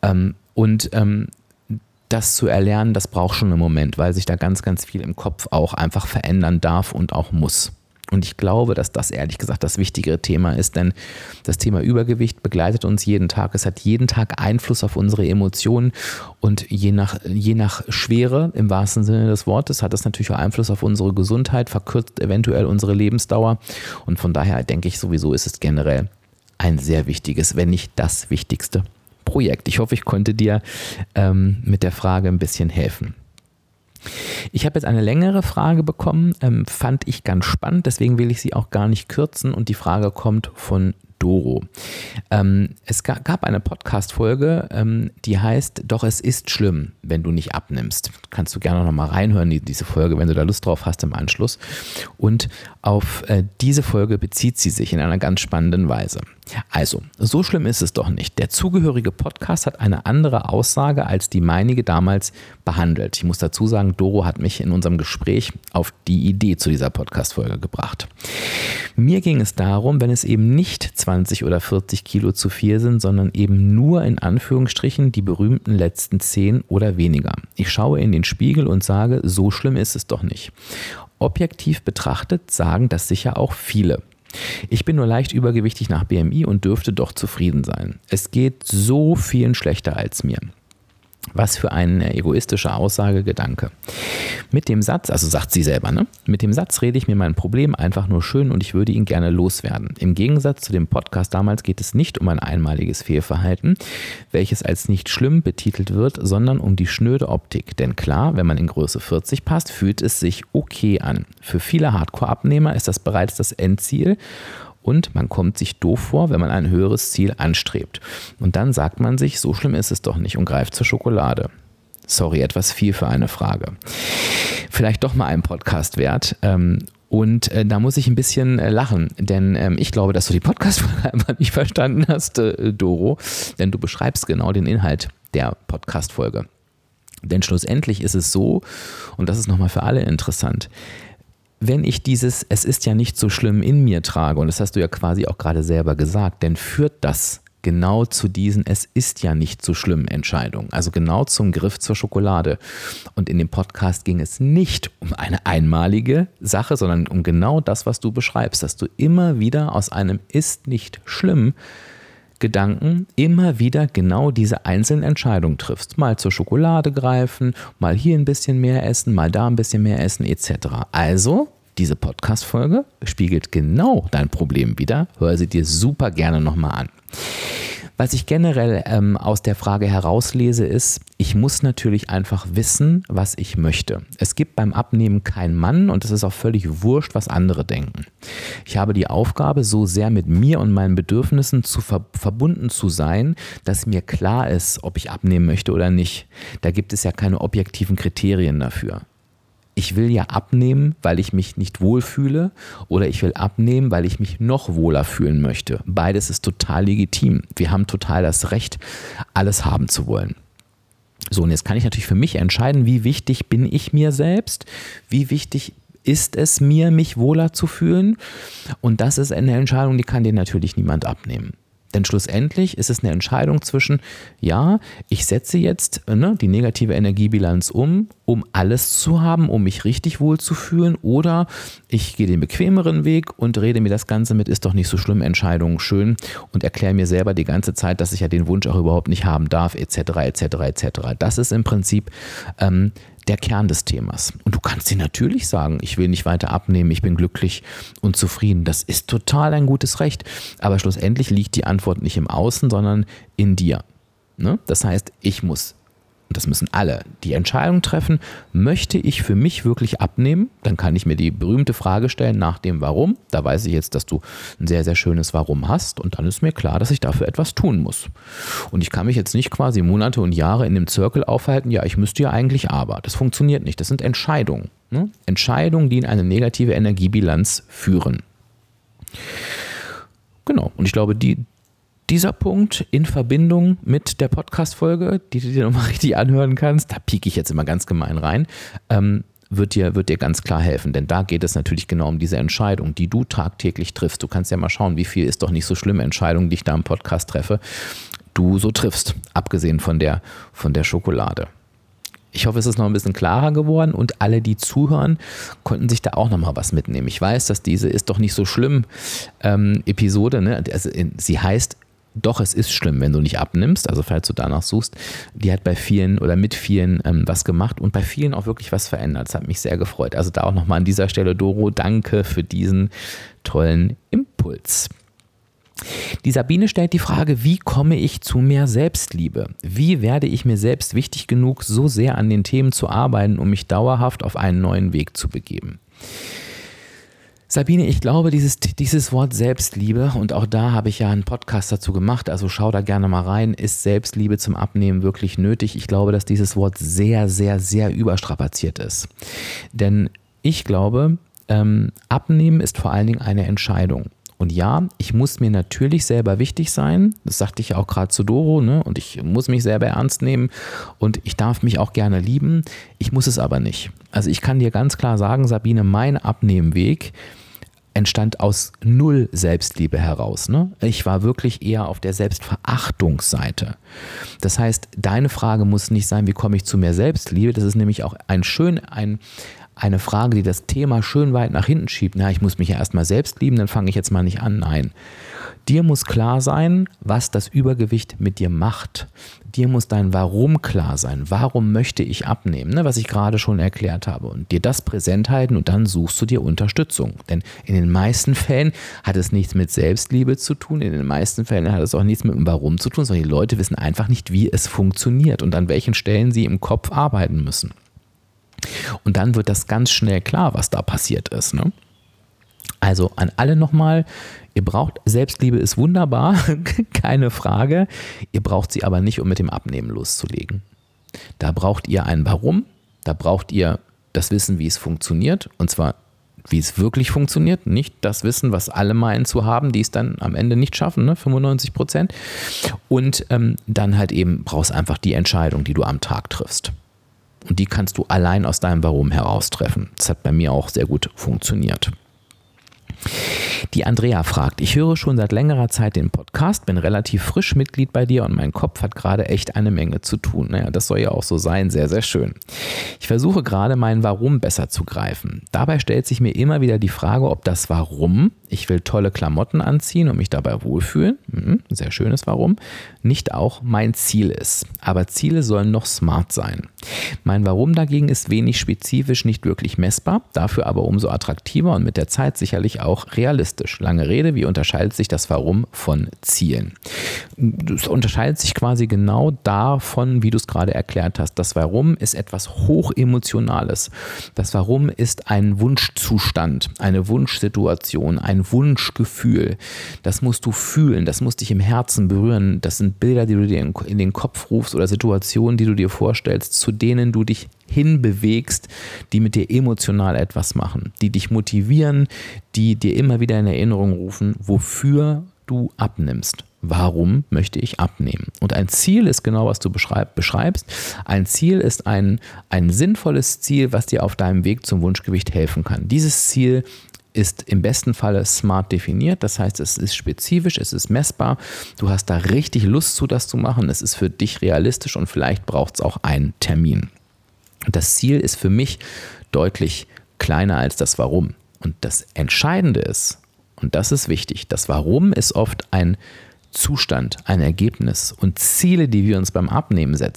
Das zu erlernen, das braucht schon einen Moment, weil sich da ganz, ganz viel im Kopf auch einfach verändern darf und auch muss. Und ich glaube, dass das ehrlich gesagt das wichtigere Thema ist, denn das Thema Übergewicht begleitet uns jeden Tag. Es hat jeden Tag Einfluss auf unsere Emotionen und je nach Schwere im wahrsten Sinne des Wortes hat es natürlich auch Einfluss auf unsere Gesundheit, verkürzt eventuell unsere Lebensdauer und von daher denke ich sowieso ist es generell ein sehr wichtiges, wenn nicht das wichtigste Projekt. Ich hoffe, ich konnte dir mit der Frage ein bisschen helfen. Ich habe jetzt eine längere Frage bekommen, fand ich ganz spannend, deswegen will ich sie auch gar nicht kürzen und die Frage kommt von Doro. Es gab eine Podcast-Folge, die heißt Doch es ist schlimm, wenn du nicht abnimmst. Kannst du gerne noch mal reinhören, diese Folge, wenn du da Lust drauf hast im Anschluss. Und auf diese Folge bezieht sie sich in einer ganz spannenden Weise. Also, so schlimm ist es doch nicht. Der zugehörige Podcast hat eine andere Aussage als die meinige damals behandelt. Ich muss dazu sagen, Doro hat mich in unserem Gespräch auf die Idee zu dieser Podcast-Folge gebracht. Mir ging es darum, wenn es eben nicht 20 oder 40 Kilo zu viel sind, sondern eben nur in Anführungsstrichen die berühmten letzten 10 oder weniger. Ich schaue in den Spiegel und sage, so schlimm ist es doch nicht. Objektiv betrachtet sagen das sicher auch viele. Ich bin nur leicht übergewichtig nach BMI und dürfte doch zufrieden sein. Es geht so vielen schlechter als mir. Was für ein egoistischer Aussagegedanke. Mit dem Satz, also sagt sie selber, ne? Mit dem Satz rede ich mir mein Problem einfach nur schön und ich würde ihn gerne loswerden. Im Gegensatz zu dem Podcast damals geht es nicht um ein einmaliges Fehlverhalten, welches als nicht schlimm betitelt wird, sondern um die schnöde Optik. Denn klar, wenn man in Größe 40 passt, fühlt es sich okay an. Für viele Hardcore-Abnehmer ist das bereits das Endziel. Und man kommt sich doof vor, wenn man ein höheres Ziel anstrebt. Und dann sagt man sich, so schlimm ist es doch nicht und greift zur Schokolade. Sorry, etwas viel für eine Frage. Vielleicht doch mal einen Podcast wert. Und da muss ich ein bisschen lachen, denn ich glaube, dass du die Podcast-Folge einfach nicht verstanden hast, Doro. Denn du beschreibst genau den Inhalt der Podcast-Folge. Denn schlussendlich ist es so, und das ist nochmal für alle interessant, wenn ich dieses Es ist ja nicht so schlimm in mir trage, und das hast du ja quasi auch gerade selber gesagt, dann führt das genau zu diesen Es ist ja nicht so schlimm Entscheidungen, also genau zum Griff zur Schokolade. Und in dem Podcast ging es nicht um eine einmalige Sache, sondern um genau das, was du beschreibst, dass du immer wieder aus einem Ist nicht schlimm Gedanken immer wieder genau diese einzelnen Entscheidungen triffst. Mal zur Schokolade greifen, mal hier ein bisschen mehr essen, mal da ein bisschen mehr essen etc. Also, diese Podcast-Folge spiegelt genau dein Problem wider. Hör sie dir super gerne nochmal an. Was ich generell aus der Frage herauslese ist, ich muss natürlich einfach wissen, was ich möchte. Es gibt beim Abnehmen kein Mann und es ist auch völlig wurscht, was andere denken. Ich habe die Aufgabe, so sehr mit mir und meinen Bedürfnissen verbunden zu sein, dass mir klar ist, ob ich abnehmen möchte oder nicht. Da gibt es ja keine objektiven Kriterien dafür. Ich will ja abnehmen, weil ich mich nicht wohlfühle oder ich will abnehmen, weil ich mich noch wohler fühlen möchte. Beides ist total legitim. Wir haben total das Recht, alles haben zu wollen. So, und jetzt kann ich natürlich für mich entscheiden, wie wichtig bin ich mir selbst, wie wichtig ist es mir, mich wohler zu fühlen. Und das ist eine Entscheidung, die kann dir natürlich niemand abnehmen. Denn schlussendlich ist es eine Entscheidung zwischen, ja, ich setze jetzt die negative Energiebilanz um alles zu haben, um mich richtig wohl zu fühlen, oder ich gehe den bequemeren Weg und rede mir das Ganze mit, ist doch nicht so schlimm, Entscheidungen schön, und erkläre mir selber die ganze Zeit, dass ich ja den Wunsch auch überhaupt nicht haben darf, etc., etc., etc. Das ist im Prinzip der Kern des Themas. Und du kannst dir natürlich sagen, ich will nicht weiter abnehmen, ich bin glücklich und zufrieden. Das ist total ein gutes Recht. Aber schlussendlich liegt die Antwort nicht im Außen, sondern in dir. Ne? Das heißt, ich muss, und das müssen alle, die Entscheidung treffen, möchte ich für mich wirklich abnehmen? Dann kann ich mir die berühmte Frage stellen nach dem Warum. Da weiß ich jetzt, dass du ein sehr, sehr schönes Warum hast und dann ist mir klar, dass ich dafür etwas tun muss. Und ich kann mich jetzt nicht quasi Monate und Jahre in dem Zirkel aufhalten, ja, ich müsste ja eigentlich aber. Das funktioniert nicht. Das sind Entscheidungen. Ne? Entscheidungen, die in eine negative Energiebilanz führen. Genau. Und ich glaube, dieser Punkt in Verbindung mit der Podcast-Folge, die du dir nochmal richtig anhören kannst, da pieke ich jetzt immer ganz gemein rein, wird dir ganz klar helfen. Denn da geht es natürlich genau um diese Entscheidung, die du tagtäglich triffst. Du kannst ja mal schauen, wie viel ist doch nicht so schlimm Entscheidungen, die ich da im Podcast treffe, du so triffst, abgesehen von der Schokolade. Ich hoffe, es ist noch ein bisschen klarer geworden und alle, die zuhören, konnten sich da auch nochmal was mitnehmen. Ich weiß, dass diese ist doch nicht so schlimm Episode, ne? Also, sie heißt doch, es ist schlimm, wenn du nicht abnimmst, also falls du danach suchst, die hat bei vielen oder mit vielen was gemacht und bei vielen auch wirklich was verändert. Das hat mich sehr gefreut. Also da auch nochmal an dieser Stelle, Doro, danke für diesen tollen Impuls. Die Sabine stellt die Frage, wie komme ich zu mehr Selbstliebe? Wie werde ich mir selbst wichtig genug, so sehr an den Themen zu arbeiten, um mich dauerhaft auf einen neuen Weg zu begeben? Sabine, ich glaube, dieses Wort Selbstliebe, und auch da habe ich ja einen Podcast dazu gemacht, also schau da gerne mal rein, ist Selbstliebe zum Abnehmen wirklich nötig? Ich glaube, dass dieses Wort sehr, sehr, sehr überstrapaziert ist. Denn ich glaube, Abnehmen ist vor allen Dingen eine Entscheidung. Und ja, ich muss mir natürlich selber wichtig sein, das sagte ich ja auch gerade zu Doro, ne? Und ich muss mich selber ernst nehmen und ich darf mich auch gerne lieben, ich muss es aber nicht. Also ich kann dir ganz klar sagen, Sabine, mein Abnehmweg entstand aus null Selbstliebe heraus. Ne? Ich war wirklich eher auf der Selbstverachtungsseite. Das heißt, deine Frage muss nicht sein, wie komme ich zu mehr Selbstliebe, das ist nämlich auch eine Frage, die das Thema schön weit nach hinten schiebt. Na, ich muss mich ja erstmal selbst lieben, dann fange ich jetzt mal nicht an. Nein. Dir muss klar sein, was das Übergewicht mit dir macht. Dir muss dein Warum klar sein. Warum möchte ich abnehmen? Ne, was ich gerade schon erklärt habe. Und dir das präsent halten und dann suchst du dir Unterstützung. Denn in den meisten Fällen hat es nichts mit Selbstliebe zu tun. In den meisten Fällen hat es auch nichts mit dem Warum zu tun, sondern die Leute wissen einfach nicht, wie es funktioniert und an welchen Stellen sie im Kopf arbeiten müssen. Und dann wird das ganz schnell klar, was da passiert ist. Ne? Also an alle nochmal, ihr braucht, Selbstliebe ist wunderbar, keine Frage. Ihr braucht sie aber nicht, um mit dem Abnehmen loszulegen. Da braucht ihr ein Warum, da braucht ihr das Wissen, wie es funktioniert. Und zwar, wie es wirklich funktioniert. Nicht das Wissen, was alle meinen zu haben, die es dann am Ende nicht schaffen, ne? 95%. Und dann halt eben brauchst einfach die Entscheidung, die du am Tag triffst. Und die kannst du allein aus deinem Warum heraus treffen. Das hat bei mir auch sehr gut funktioniert. Die Andrea fragt, ich höre schon seit längerer Zeit den Podcast, bin relativ frisch Mitglied bei dir und mein Kopf hat gerade echt eine Menge zu tun. Naja, das soll ja auch so sein, sehr, sehr schön. Ich versuche gerade mein Warum besser zu greifen. Dabei stellt sich mir immer wieder die Frage, ob das Warum, ich will tolle Klamotten anziehen und mich dabei wohlfühlen, sehr schönes Warum, nicht auch mein Ziel ist. Aber Ziele sollen noch smart sein. Mein Warum dagegen ist wenig spezifisch, nicht wirklich messbar, dafür aber umso attraktiver und mit der Zeit sicherlich auch realistisch. Lange Rede, wie unterscheidet sich das Warum von Zielen? Das unterscheidet sich quasi genau davon, wie du es gerade erklärt hast. Das Warum ist etwas Hochemotionales. Das Warum ist ein Wunschzustand, eine Wunschsituation, ein Wunschgefühl. Das musst du fühlen, das muss dich im Herzen berühren. Das sind Bilder, die du dir in den Kopf rufst oder Situationen, die du dir vorstellst, zu denen du dich hinbewegst, die mit dir emotional etwas machen, die dich motivieren, die dir immer wieder in Erinnerung rufen, wofür du abnimmst. Warum möchte ich abnehmen? Und ein Ziel ist genau, was du beschreibst. Ein Ziel ist ein sinnvolles Ziel, was dir auf deinem Weg zum Wunschgewicht helfen kann. Dieses Ziel ist im besten Falle smart definiert, das heißt, es ist spezifisch, es ist messbar, du hast da richtig Lust zu, das zu machen, es ist für dich realistisch und vielleicht braucht es auch einen Termin. Das Ziel ist für mich deutlich kleiner als das Warum. Und das Entscheidende ist, und das ist wichtig, das Warum ist oft ein Zustand, ein Ergebnis und Ziele, die wir uns beim Abnehmen setzen.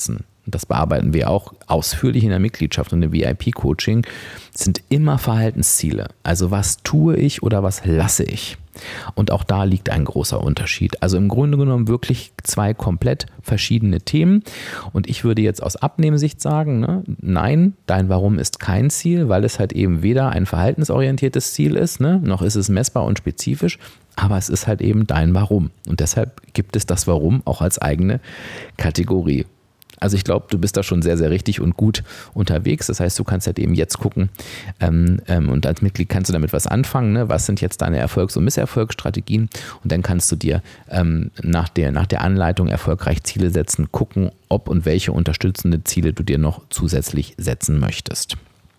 und das bearbeiten wir auch ausführlich in der Mitgliedschaft und im VIP-Coaching, sind immer Verhaltensziele. Also was tue ich oder was lasse ich? Und auch da liegt ein großer Unterschied. Also im Grunde genommen wirklich zwei komplett verschiedene Themen. Und ich würde jetzt aus Abnehmsicht sagen, ne, nein, dein Warum ist kein Ziel, weil es halt eben weder ein verhaltensorientiertes Ziel ist, ne, noch ist es messbar und spezifisch, aber es ist halt eben dein Warum. Und deshalb gibt es das Warum auch als eigene Kategorie. Also ich glaube, du bist da schon sehr, sehr richtig und gut unterwegs. Das heißt, du kannst halt eben jetzt gucken und als Mitglied kannst du damit was anfangen. Ne? Was sind jetzt deine Erfolgs- und Misserfolgsstrategien? Und dann kannst du dir nach der Anleitung erfolgreich Ziele setzen, gucken, ob und welche unterstützende Ziele du dir noch zusätzlich setzen möchtest.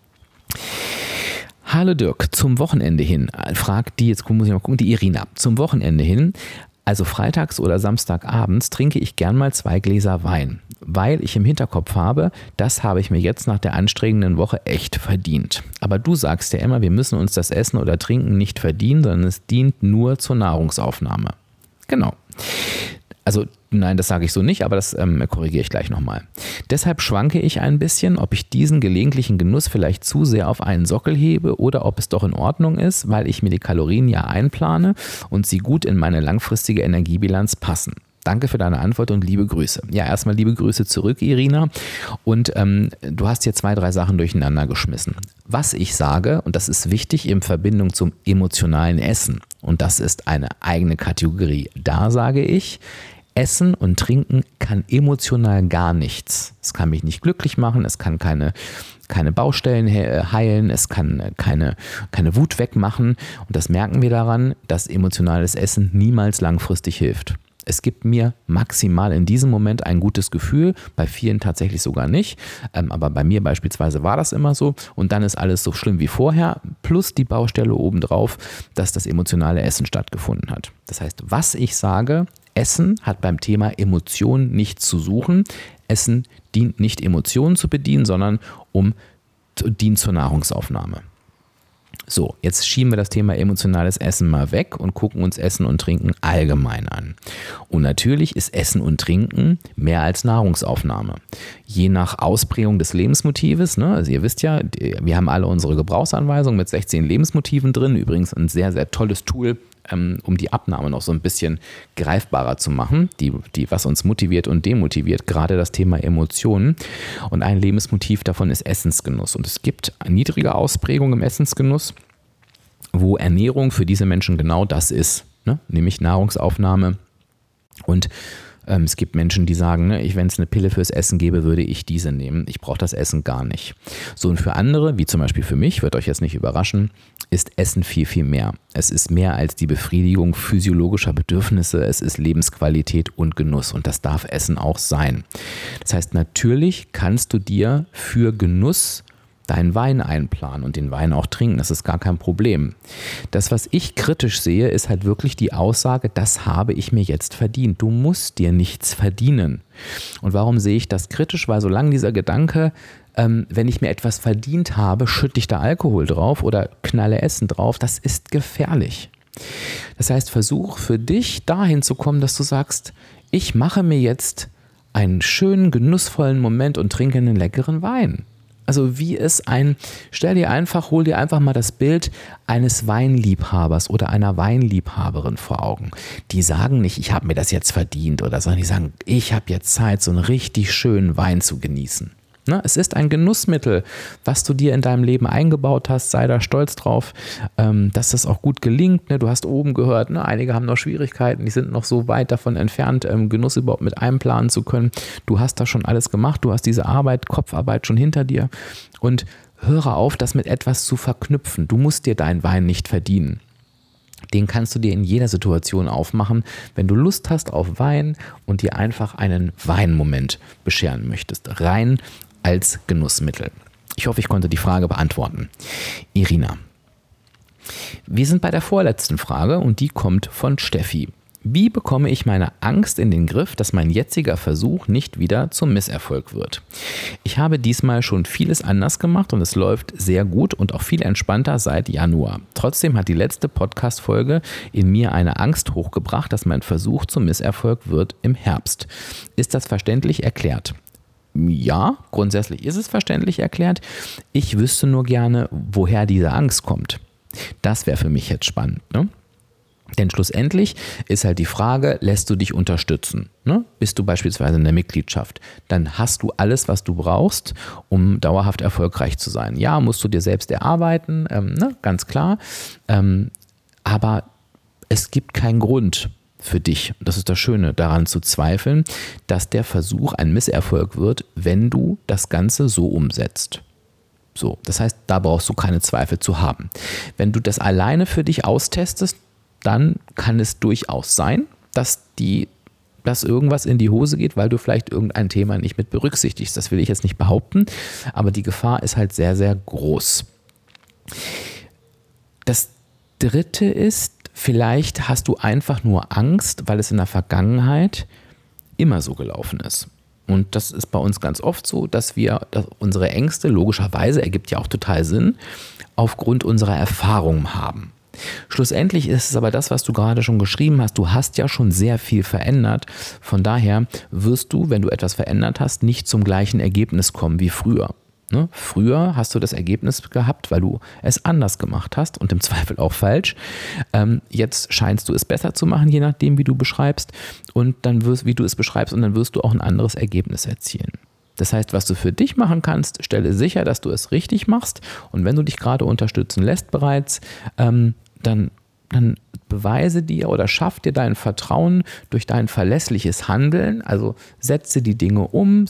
Hallo Dirk, zum Wochenende hin, fragt die, jetzt muss ich mal gucken, die Irina, zum Wochenende hin, also freitags oder Samstagabends trinke ich gern mal 2 Gläser Wein, weil ich im Hinterkopf habe, das habe ich mir jetzt nach der anstrengenden Woche echt verdient. Aber du sagst ja immer, wir müssen uns das Essen oder Trinken nicht verdienen, sondern es dient nur zur Nahrungsaufnahme. Genau. Also nein, das sage ich so nicht, aber das korrigiere ich gleich nochmal. Deshalb schwanke ich ein bisschen, ob ich diesen gelegentlichen Genuss vielleicht zu sehr auf einen Sockel hebe oder ob es doch in Ordnung ist, weil ich mir die Kalorien ja einplane und sie gut in meine langfristige Energiebilanz passen. Danke für deine Antwort und liebe Grüße. Ja, erstmal liebe Grüße zurück, Irina. Und du hast hier 2, 3 Sachen durcheinander geschmissen. Was ich sage, und das ist wichtig in Verbindung zum emotionalen Essen, und das ist eine eigene Kategorie, da sage ich, Essen und Trinken kann emotional gar nichts. Es kann mich nicht glücklich machen, es kann keine Baustellen heilen, es kann keine Wut wegmachen. Und das merken wir daran, dass emotionales Essen niemals langfristig hilft. Es gibt mir maximal in diesem Moment ein gutes Gefühl, bei vielen tatsächlich sogar nicht, aber bei mir beispielsweise war das immer so und dann ist alles so schlimm wie vorher, plus die Baustelle obendrauf, dass das emotionale Essen stattgefunden hat. Das heißt, was ich sage, Essen hat beim Thema Emotionen nichts zu suchen. Essen dient nicht Emotionen zu bedienen, sondern dient zur Nahrungsaufnahme. So, jetzt schieben wir das Thema emotionales Essen mal weg und gucken uns Essen und Trinken allgemein an. Und natürlich ist Essen und Trinken mehr als Nahrungsaufnahme. Je nach Ausprägung des Lebensmotives, ne, also ihr wisst ja, wir haben alle unsere Gebrauchsanweisungen mit 16 Lebensmotiven drin, übrigens ein sehr, sehr tolles Tool, um die Abnahme noch so ein bisschen greifbarer zu machen, was uns motiviert und demotiviert, gerade das Thema Emotionen. Und ein Lebensmotiv davon ist Essensgenuss. Und es gibt eine niedrige Ausprägung im Essensgenuss, wo Ernährung für diese Menschen genau das ist, ne? Nämlich Nahrungsaufnahme. Und es gibt Menschen, die sagen, ne, wenn es eine Pille fürs Essen gäbe, würde ich diese nehmen. Ich brauche das Essen gar nicht. So, und für andere, wie zum Beispiel für mich, wird euch jetzt nicht überraschen, ist Essen viel, viel mehr. Es ist mehr als die Befriedigung physiologischer Bedürfnisse. Es ist Lebensqualität und Genuss. Und das darf Essen auch sein. Das heißt, natürlich kannst du dir für Genuss deinen Wein einplanen und den Wein auch trinken, das ist gar kein Problem. Das, was ich kritisch sehe, ist halt wirklich die Aussage, das habe ich mir jetzt verdient. Du musst dir nichts verdienen. Und warum sehe ich das kritisch? Weil solange dieser Gedanke, wenn ich mir etwas verdient habe, schütte ich da Alkohol drauf oder knalle Essen drauf, das ist gefährlich. Das heißt, versuch für dich dahin zu kommen, dass du sagst, ich mache mir jetzt einen schönen, genussvollen Moment und trinke einen leckeren Wein. Also hol dir einfach mal das Bild eines Weinliebhabers oder einer Weinliebhaberin vor Augen. Die sagen nicht, ich habe mir das jetzt verdient oder, sondern die sagen, ich habe jetzt Zeit, so einen richtig schönen Wein zu genießen. Ne? Es ist ein Genussmittel, was du dir in deinem Leben eingebaut hast, sei da stolz drauf, dass das auch gut gelingt. Ne? Du hast oben gehört, ne? Einige haben noch Schwierigkeiten, die sind noch so weit davon entfernt, Genuss überhaupt mit einplanen zu können. Du hast da schon alles gemacht, du hast diese Kopfarbeit schon hinter dir und höre auf, das mit etwas zu verknüpfen. Du musst dir deinen Wein nicht verdienen. Den kannst du dir in jeder Situation aufmachen, wenn du Lust hast auf Wein und dir einfach einen Weinmoment bescheren möchtest. Rein als Genussmittel. Ich hoffe, ich konnte die Frage beantworten. Irina. Wir sind bei der vorletzten Frage und die kommt von Steffi. Wie bekomme ich meine Angst in den Griff, dass mein jetziger Versuch nicht wieder zum Misserfolg wird? Ich habe diesmal schon vieles anders gemacht und es läuft sehr gut und auch viel entspannter seit Januar. Trotzdem hat die letzte Podcast-Folge in mir eine Angst hochgebracht, dass mein Versuch zum Misserfolg wird im Herbst. Ist das verständlich erklärt? Ja, grundsätzlich ist es verständlich erklärt. Ich wüsste nur gerne, woher diese Angst kommt. Das wäre für mich jetzt spannend, ne? Denn schlussendlich ist halt die Frage, lässt du dich unterstützen? Ne? Bist du beispielsweise in der Mitgliedschaft, dann hast du alles, was du brauchst, um dauerhaft erfolgreich zu sein. Ja, musst du dir selbst erarbeiten, ne? Ganz klar. Aber es gibt keinen Grund für dich, das ist das Schöne, daran zu zweifeln, dass der Versuch ein Misserfolg wird, wenn du das Ganze so umsetzt. So, das heißt, da brauchst du keine Zweifel zu haben. Wenn du das alleine für dich austestest, dann kann es durchaus sein, dass irgendwas in die Hose geht, weil du vielleicht irgendein Thema nicht mit berücksichtigst. Das will ich jetzt nicht behaupten, aber die Gefahr ist halt sehr, sehr groß. Das Dritte ist, vielleicht hast du einfach nur Angst, weil es in der Vergangenheit immer so gelaufen ist. Und das ist bei uns ganz oft so, dass unsere Ängste, logischerweise, ergibt ja auch total Sinn, aufgrund unserer Erfahrungen haben. Schlussendlich ist es aber das, was du gerade schon geschrieben hast. Du hast ja schon sehr viel verändert. Von daher wirst du, wenn du etwas verändert hast, nicht zum gleichen Ergebnis kommen wie früher. Ne? Früher hast du das Ergebnis gehabt, weil du es anders gemacht hast und im Zweifel auch falsch. Jetzt scheinst du es besser zu machen, je nachdem, wie du beschreibst. Und dann wie du es beschreibst, und dann wirst du auch ein anderes Ergebnis erzielen. Das heißt, was du für dich machen kannst, stelle sicher, dass du es richtig machst. Und wenn du dich gerade unterstützen lässt bereits, dann beweise dir oder schaff dir dein Vertrauen durch dein verlässliches Handeln. Also setze die Dinge um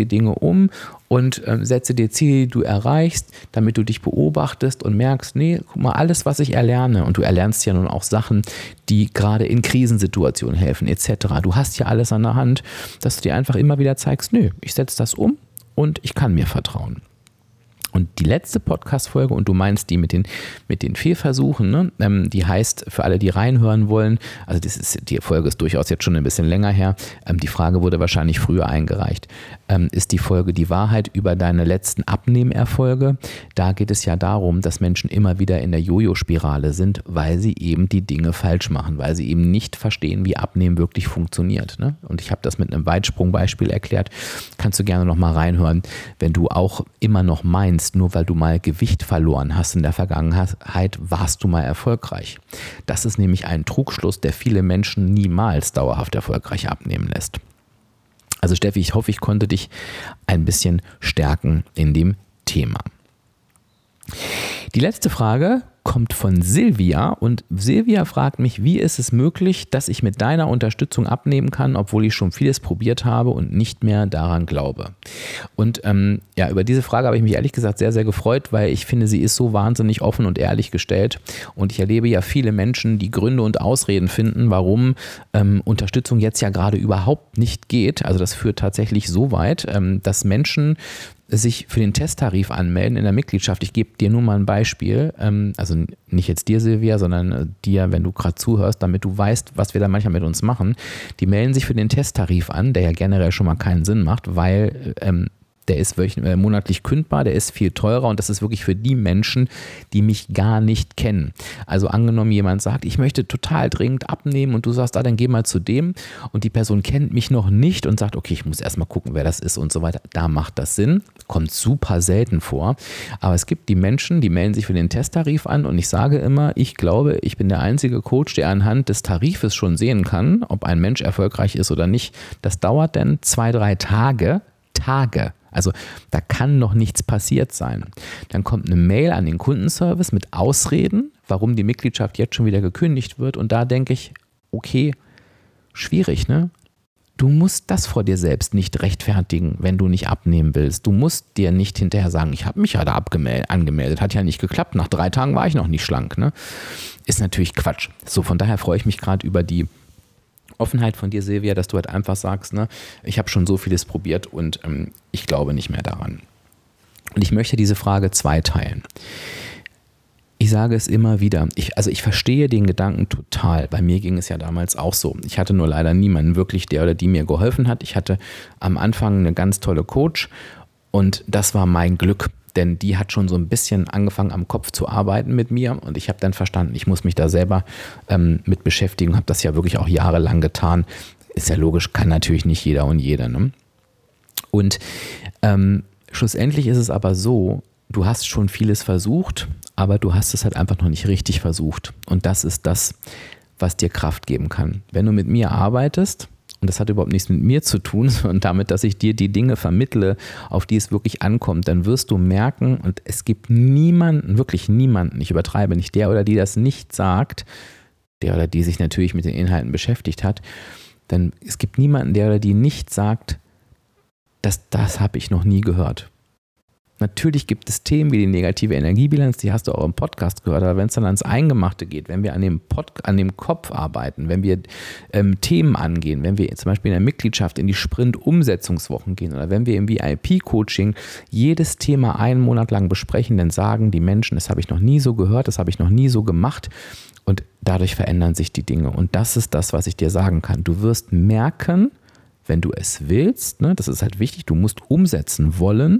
und setze dir Ziele, die du erreichst, damit du dich beobachtest und merkst, nee, guck mal, alles, was ich erlerne, und du erlernst ja nun auch Sachen, die gerade in Krisensituationen helfen, etc. Du hast ja alles an der Hand, dass du dir einfach immer wieder zeigst, nö, ich setze das um und ich kann mir vertrauen. Und die letzte Podcast-Folge, und du meinst die mit den Fehlversuchen, ne? Die heißt, für alle, die reinhören wollen, also die Folge ist durchaus jetzt schon ein bisschen länger her, die Frage wurde wahrscheinlich früher eingereicht, ist die Folge die Wahrheit über deine letzten Abnehmerfolge. Da geht es ja darum, dass Menschen immer wieder in der Jojo-Spirale sind, weil sie eben die Dinge falsch machen, weil sie eben nicht verstehen, wie Abnehmen wirklich funktioniert. Ne? Und ich habe das mit einem Weitsprungbeispiel erklärt. Kannst du gerne nochmal reinhören, wenn du auch immer noch meinst, nur weil du mal Gewicht verloren hast in der Vergangenheit, warst du mal erfolgreich. Das ist nämlich ein Trugschluss, der viele Menschen niemals dauerhaft erfolgreich abnehmen lässt. Also Steffi, ich hoffe, ich konnte dich ein bisschen stärken in dem Thema. Die letzte Frage kommt von Silvia, und Silvia fragt mich, wie ist es möglich, dass ich mit deiner Unterstützung abnehmen kann, obwohl ich schon vieles probiert habe und nicht mehr daran glaube. Und über diese Frage habe ich mich ehrlich gesagt sehr, sehr gefreut, weil ich finde, sie ist so wahnsinnig offen und ehrlich gestellt, und ich erlebe ja viele Menschen, die Gründe und Ausreden finden, warum Unterstützung jetzt ja gerade überhaupt nicht geht. Also das führt tatsächlich so weit, dass Menschen sich für den Testtarif anmelden in der Mitgliedschaft. Ich gebe dir nur mal ein Beispiel, also nicht jetzt dir, Silvia, sondern dir, wenn du gerade zuhörst, damit du weißt, was wir da manchmal mit uns machen. Die melden sich für den Testtarif an, der ja generell schon mal keinen Sinn macht, weil der ist monatlich kündbar, der ist viel teurer, und das ist wirklich für die Menschen, die mich gar nicht kennen. Also angenommen, jemand sagt, ich möchte total dringend abnehmen, und du sagst, dann geh mal zu dem, und die Person kennt mich noch nicht und sagt, okay, ich muss erstmal gucken, wer das ist und so weiter. Da macht das Sinn, kommt super selten vor, aber es gibt die Menschen, die melden sich für den Testtarif an, und ich sage immer, ich glaube, ich bin der einzige Coach, der anhand des Tarifes schon sehen kann, ob ein Mensch erfolgreich ist oder nicht. Das dauert dann 2-3 Tage. Also da kann noch nichts passiert sein. Dann kommt eine Mail an den Kundenservice mit Ausreden, warum die Mitgliedschaft jetzt schon wieder gekündigt wird. Und da denke ich, okay, schwierig, ne? Du musst das vor dir selbst nicht rechtfertigen, wenn du nicht abnehmen willst. Du musst dir nicht hinterher sagen, ich habe mich ja da angemeldet, hat ja nicht geklappt. Nach 3 Tagen war ich noch nicht schlank, ne? Ist natürlich Quatsch. So, von daher freue ich mich gerade über die Offenheit von dir, Silvia, dass du halt einfach sagst, ne, ich habe schon so vieles probiert und ich glaube nicht mehr daran. Und ich möchte diese Frage zweiteilen. Ich sage es immer wieder, ich verstehe den Gedanken total. Bei mir ging es ja damals auch so. Ich hatte nur leider niemanden wirklich, der oder die mir geholfen hat. Ich hatte am Anfang eine ganz tolle Coach, und das war mein Glück. Denn die hat schon so ein bisschen angefangen, am Kopf zu arbeiten mit mir, und ich habe dann verstanden, ich muss mich da selber mit beschäftigen, habe das ja wirklich auch jahrelang getan. Ist ja logisch, kann natürlich nicht jeder und jede. Ne? Und schlussendlich ist es aber so, du hast schon vieles versucht, aber du hast es halt einfach noch nicht richtig versucht. Und das ist das, was dir Kraft geben kann. Wenn du mit mir arbeitest, und das hat überhaupt nichts mit mir zu tun, sondern damit, dass ich dir die Dinge vermittle, auf die es wirklich ankommt, dann wirst du merken, und es gibt niemanden, wirklich niemanden, ich übertreibe nicht, der oder die das nicht sagt, der oder die sich natürlich mit den Inhalten beschäftigt hat, denn es gibt niemanden, der oder die nicht sagt, das habe ich noch nie gehört. Natürlich gibt es Themen wie die negative Energiebilanz, die hast du auch im Podcast gehört, aber wenn es dann ans Eingemachte geht, wenn wir an dem Kopf arbeiten, wenn wir Themen angehen, wenn wir zum Beispiel in der Mitgliedschaft in die Sprint-Umsetzungswochen gehen oder wenn wir im VIP-Coaching jedes Thema einen Monat lang besprechen, dann sagen die Menschen, das habe ich noch nie so gehört, das habe ich noch nie so gemacht und dadurch verändern sich die Dinge. Und das ist das, was ich dir sagen kann. Du wirst merken, wenn du es willst, ne, das ist halt wichtig, du musst umsetzen wollen,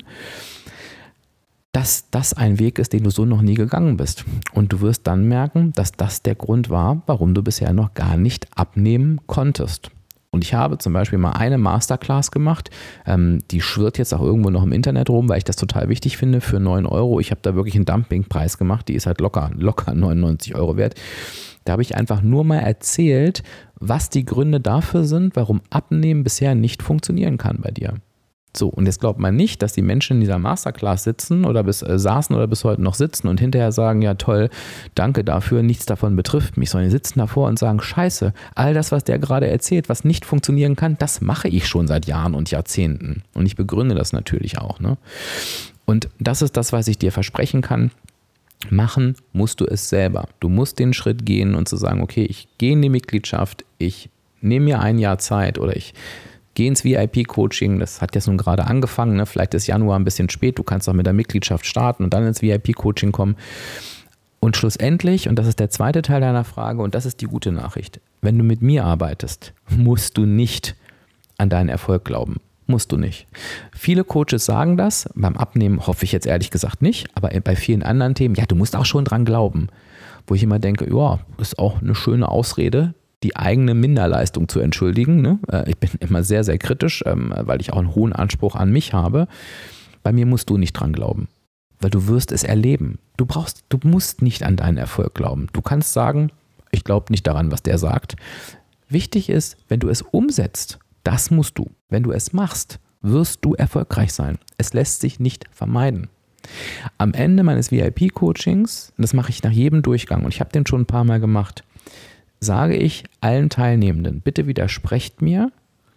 dass das ein Weg ist, den du so noch nie gegangen bist. Und du wirst dann merken, dass das der Grund war, warum du bisher noch gar nicht abnehmen konntest. Und ich habe zum Beispiel mal eine Masterclass gemacht, die schwirrt jetzt auch irgendwo noch im Internet rum, weil ich das total wichtig finde, für 9 Euro. Ich habe da wirklich einen Dumpingpreis gemacht, die ist halt locker 99 Euro wert. Da habe ich einfach nur mal erzählt, was die Gründe dafür sind, warum Abnehmen bisher nicht funktionieren kann bei dir. So, und jetzt glaubt man nicht, dass die Menschen in dieser Masterclass sitzen oder saßen oder bis heute noch sitzen und hinterher sagen, ja toll, danke dafür, nichts davon betrifft mich, sondern die sitzen davor und sagen, scheiße, all das, was der gerade erzählt, was nicht funktionieren kann, das mache ich schon seit Jahren und Jahrzehnten. Und ich begründe das natürlich auch, ne? Und das ist das, was ich dir versprechen kann. Machen musst du es selber. Du musst den Schritt gehen und zu sagen, okay, ich gehe in die Mitgliedschaft, ich nehme mir ein Jahr Zeit oder ich gehe ins VIP-Coaching, das hat jetzt nun gerade angefangen, ne? Vielleicht ist Januar ein bisschen spät, du kannst auch mit der Mitgliedschaft starten und dann ins VIP-Coaching kommen. Und schlussendlich, und das ist der zweite Teil deiner Frage und das ist die gute Nachricht, wenn du mit mir arbeitest, musst du nicht an deinen Erfolg glauben. Musst du nicht. Viele Coaches sagen das, beim Abnehmen hoffe ich jetzt ehrlich gesagt nicht, aber bei vielen anderen Themen, ja, du musst auch schon dran glauben. Wo ich immer denke, ja, ist auch eine schöne Ausrede, die eigene Minderleistung zu entschuldigen. Ne? Ich bin immer sehr, sehr kritisch, weil ich auch einen hohen Anspruch an mich habe. Bei mir musst du nicht dran glauben, weil du wirst es erleben. Du musst nicht an deinen Erfolg glauben. Du kannst sagen, ich glaube nicht daran, was der sagt. Wichtig ist, wenn du es umsetzt, das musst du. Wenn du es machst, wirst du erfolgreich sein. Es lässt sich nicht vermeiden. Am Ende meines VIP-Coachings, das mache ich nach jedem Durchgang und ich habe den schon ein paar Mal gemacht, sage ich allen Teilnehmenden, bitte widersprecht mir,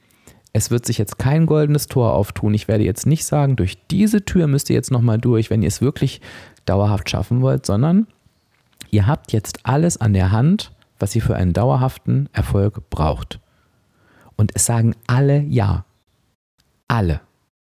es wird sich jetzt kein goldenes Tor auftun, ich werde jetzt nicht sagen, durch diese Tür müsst ihr jetzt nochmal durch, wenn ihr es wirklich dauerhaft schaffen wollt, sondern ihr habt jetzt alles an der Hand, was ihr für einen dauerhaften Erfolg braucht. Und es sagen alle ja. Alle.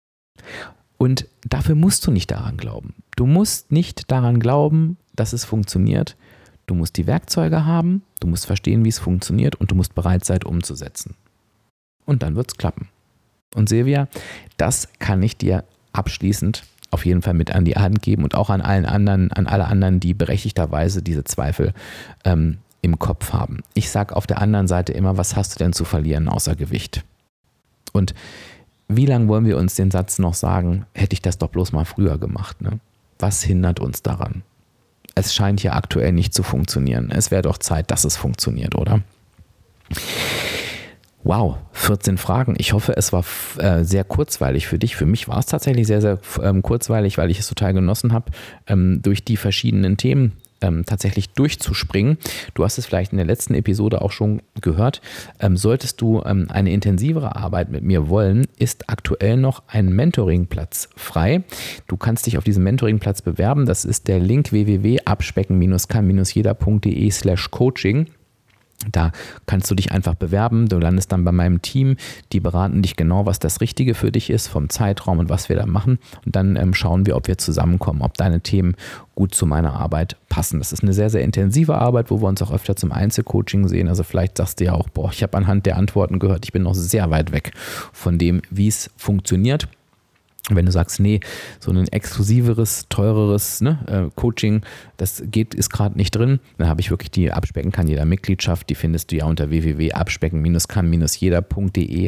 Und dafür musst du nicht daran glauben. Du musst nicht daran glauben, dass es funktioniert. Du musst die Werkzeuge haben, du musst verstehen, wie es funktioniert und du musst bereit sein, umzusetzen. Und dann wird es klappen. Und Silvia, das kann ich dir abschließend auf jeden Fall mit an die Hand geben und auch an alle anderen, die berechtigterweise diese Zweifel im Kopf haben. Ich sage auf der anderen Seite immer, was hast du denn zu verlieren außer Gewicht? Und wie lange wollen wir uns den Satz noch sagen, hätte ich das doch bloß mal früher gemacht, ne? Was hindert uns daran? Es scheint ja aktuell nicht zu funktionieren. Es wäre doch Zeit, dass es funktioniert, oder? Wow, 14 Fragen. Ich hoffe, es war sehr kurzweilig für dich. Für mich war es tatsächlich sehr, sehr kurzweilig, weil ich es total genossen habe, durch die verschiedenen Themen tatsächlich durchzuspringen. Du hast es vielleicht in der letzten Episode auch schon gehört. Solltest du eine intensivere Arbeit mit mir wollen, ist aktuell noch ein Mentoringplatz frei. Du kannst dich auf diesen Mentoringplatz bewerben. Das ist der Link www.abspecken-kann-jeder.de/coaching. Da kannst du dich einfach bewerben, du landest dann bei meinem Team, die beraten dich genau, was das Richtige für dich ist, vom Zeitraum und was wir da machen und dann schauen wir, ob wir zusammenkommen, ob deine Themen gut zu meiner Arbeit passen. Das ist eine sehr, sehr intensive Arbeit, wo wir uns auch öfter zum Einzelcoaching sehen, also vielleicht sagst du ja auch, ich habe anhand der Antworten gehört, ich bin noch sehr weit weg von dem, wie es funktioniert. Wenn du sagst, nee, so ein exklusiveres, teureres Coaching, ist gerade nicht drin, dann habe ich wirklich die Abspecken kann jeder Mitgliedschaft, die findest du ja unter www.abspecken-kann-jeder.de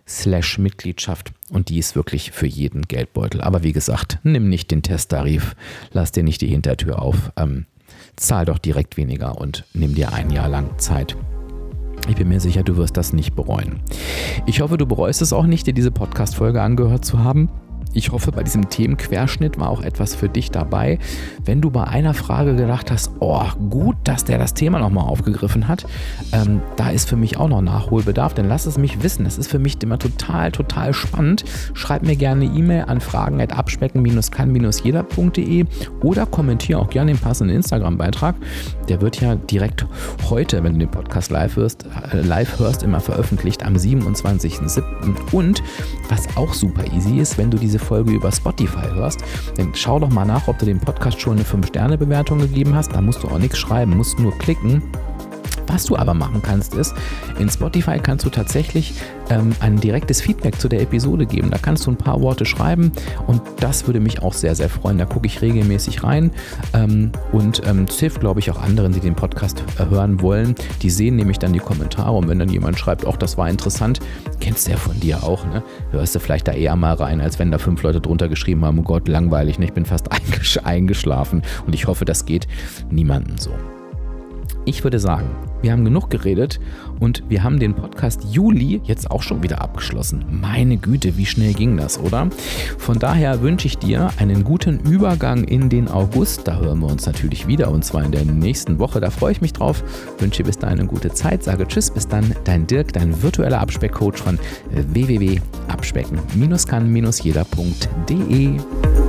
Mitgliedschaft und die ist wirklich für jeden Geldbeutel. Aber wie gesagt, nimm nicht den Testtarif, lass dir nicht die Hintertür auf, zahl doch direkt weniger und nimm dir ein Jahr lang Zeit. Ich bin mir sicher, du wirst das nicht bereuen. Ich hoffe, du bereust es auch nicht, dir diese Podcast-Folge angehört zu haben. Ich hoffe, bei diesem Themenquerschnitt war auch etwas für dich dabei. Wenn du bei einer Frage gedacht hast, oh, gut, dass der das Thema nochmal aufgegriffen hat, da ist für mich auch noch Nachholbedarf, dann lass es mich wissen. Das ist für mich immer total spannend. Schreib mir gerne eine E-Mail an fragen@abspecken-kann-jeder.de oder kommentiere auch gerne den passenden Instagram-Beitrag. Der wird ja direkt heute, wenn du den Podcast live hörst, immer veröffentlicht am 27.07. Und was auch super easy ist, wenn du diese Folge über Spotify hörst, dann schau doch mal nach, ob du dem Podcast schon eine 5-Sterne-Bewertung gegeben hast. Da musst du auch nichts schreiben, musst nur klicken. Was du aber machen kannst ist, in Spotify kannst du tatsächlich ein direktes Feedback zu der Episode geben. Da kannst du ein paar Worte schreiben und das würde mich auch sehr freuen. Da gucke ich regelmäßig rein und es hilft, glaube ich, auch anderen, die den Podcast hören wollen. Die sehen nämlich dann die Kommentare und wenn dann jemand schreibt, auch das war interessant, kennst du ja von dir auch, ne? Hörst du vielleicht da eher mal rein, als wenn da 5 Leute drunter geschrieben haben, oh Gott, langweilig, ne? Ich bin fast eingeschlafen und ich hoffe, das geht niemandem so. Ich würde sagen, wir haben genug geredet und wir haben den Podcast Juli jetzt auch schon wieder abgeschlossen. Meine Güte, wie schnell ging das, oder? Von daher wünsche ich dir einen guten Übergang in den August. Da hören wir uns natürlich wieder und zwar in der nächsten Woche. Da freue ich mich drauf. Wünsche dir bis dahin eine gute Zeit. Sage Tschüss, bis dann. Dein Dirk, dein virtueller Abspeckcoach von www.abspecken-kann-jeder.de.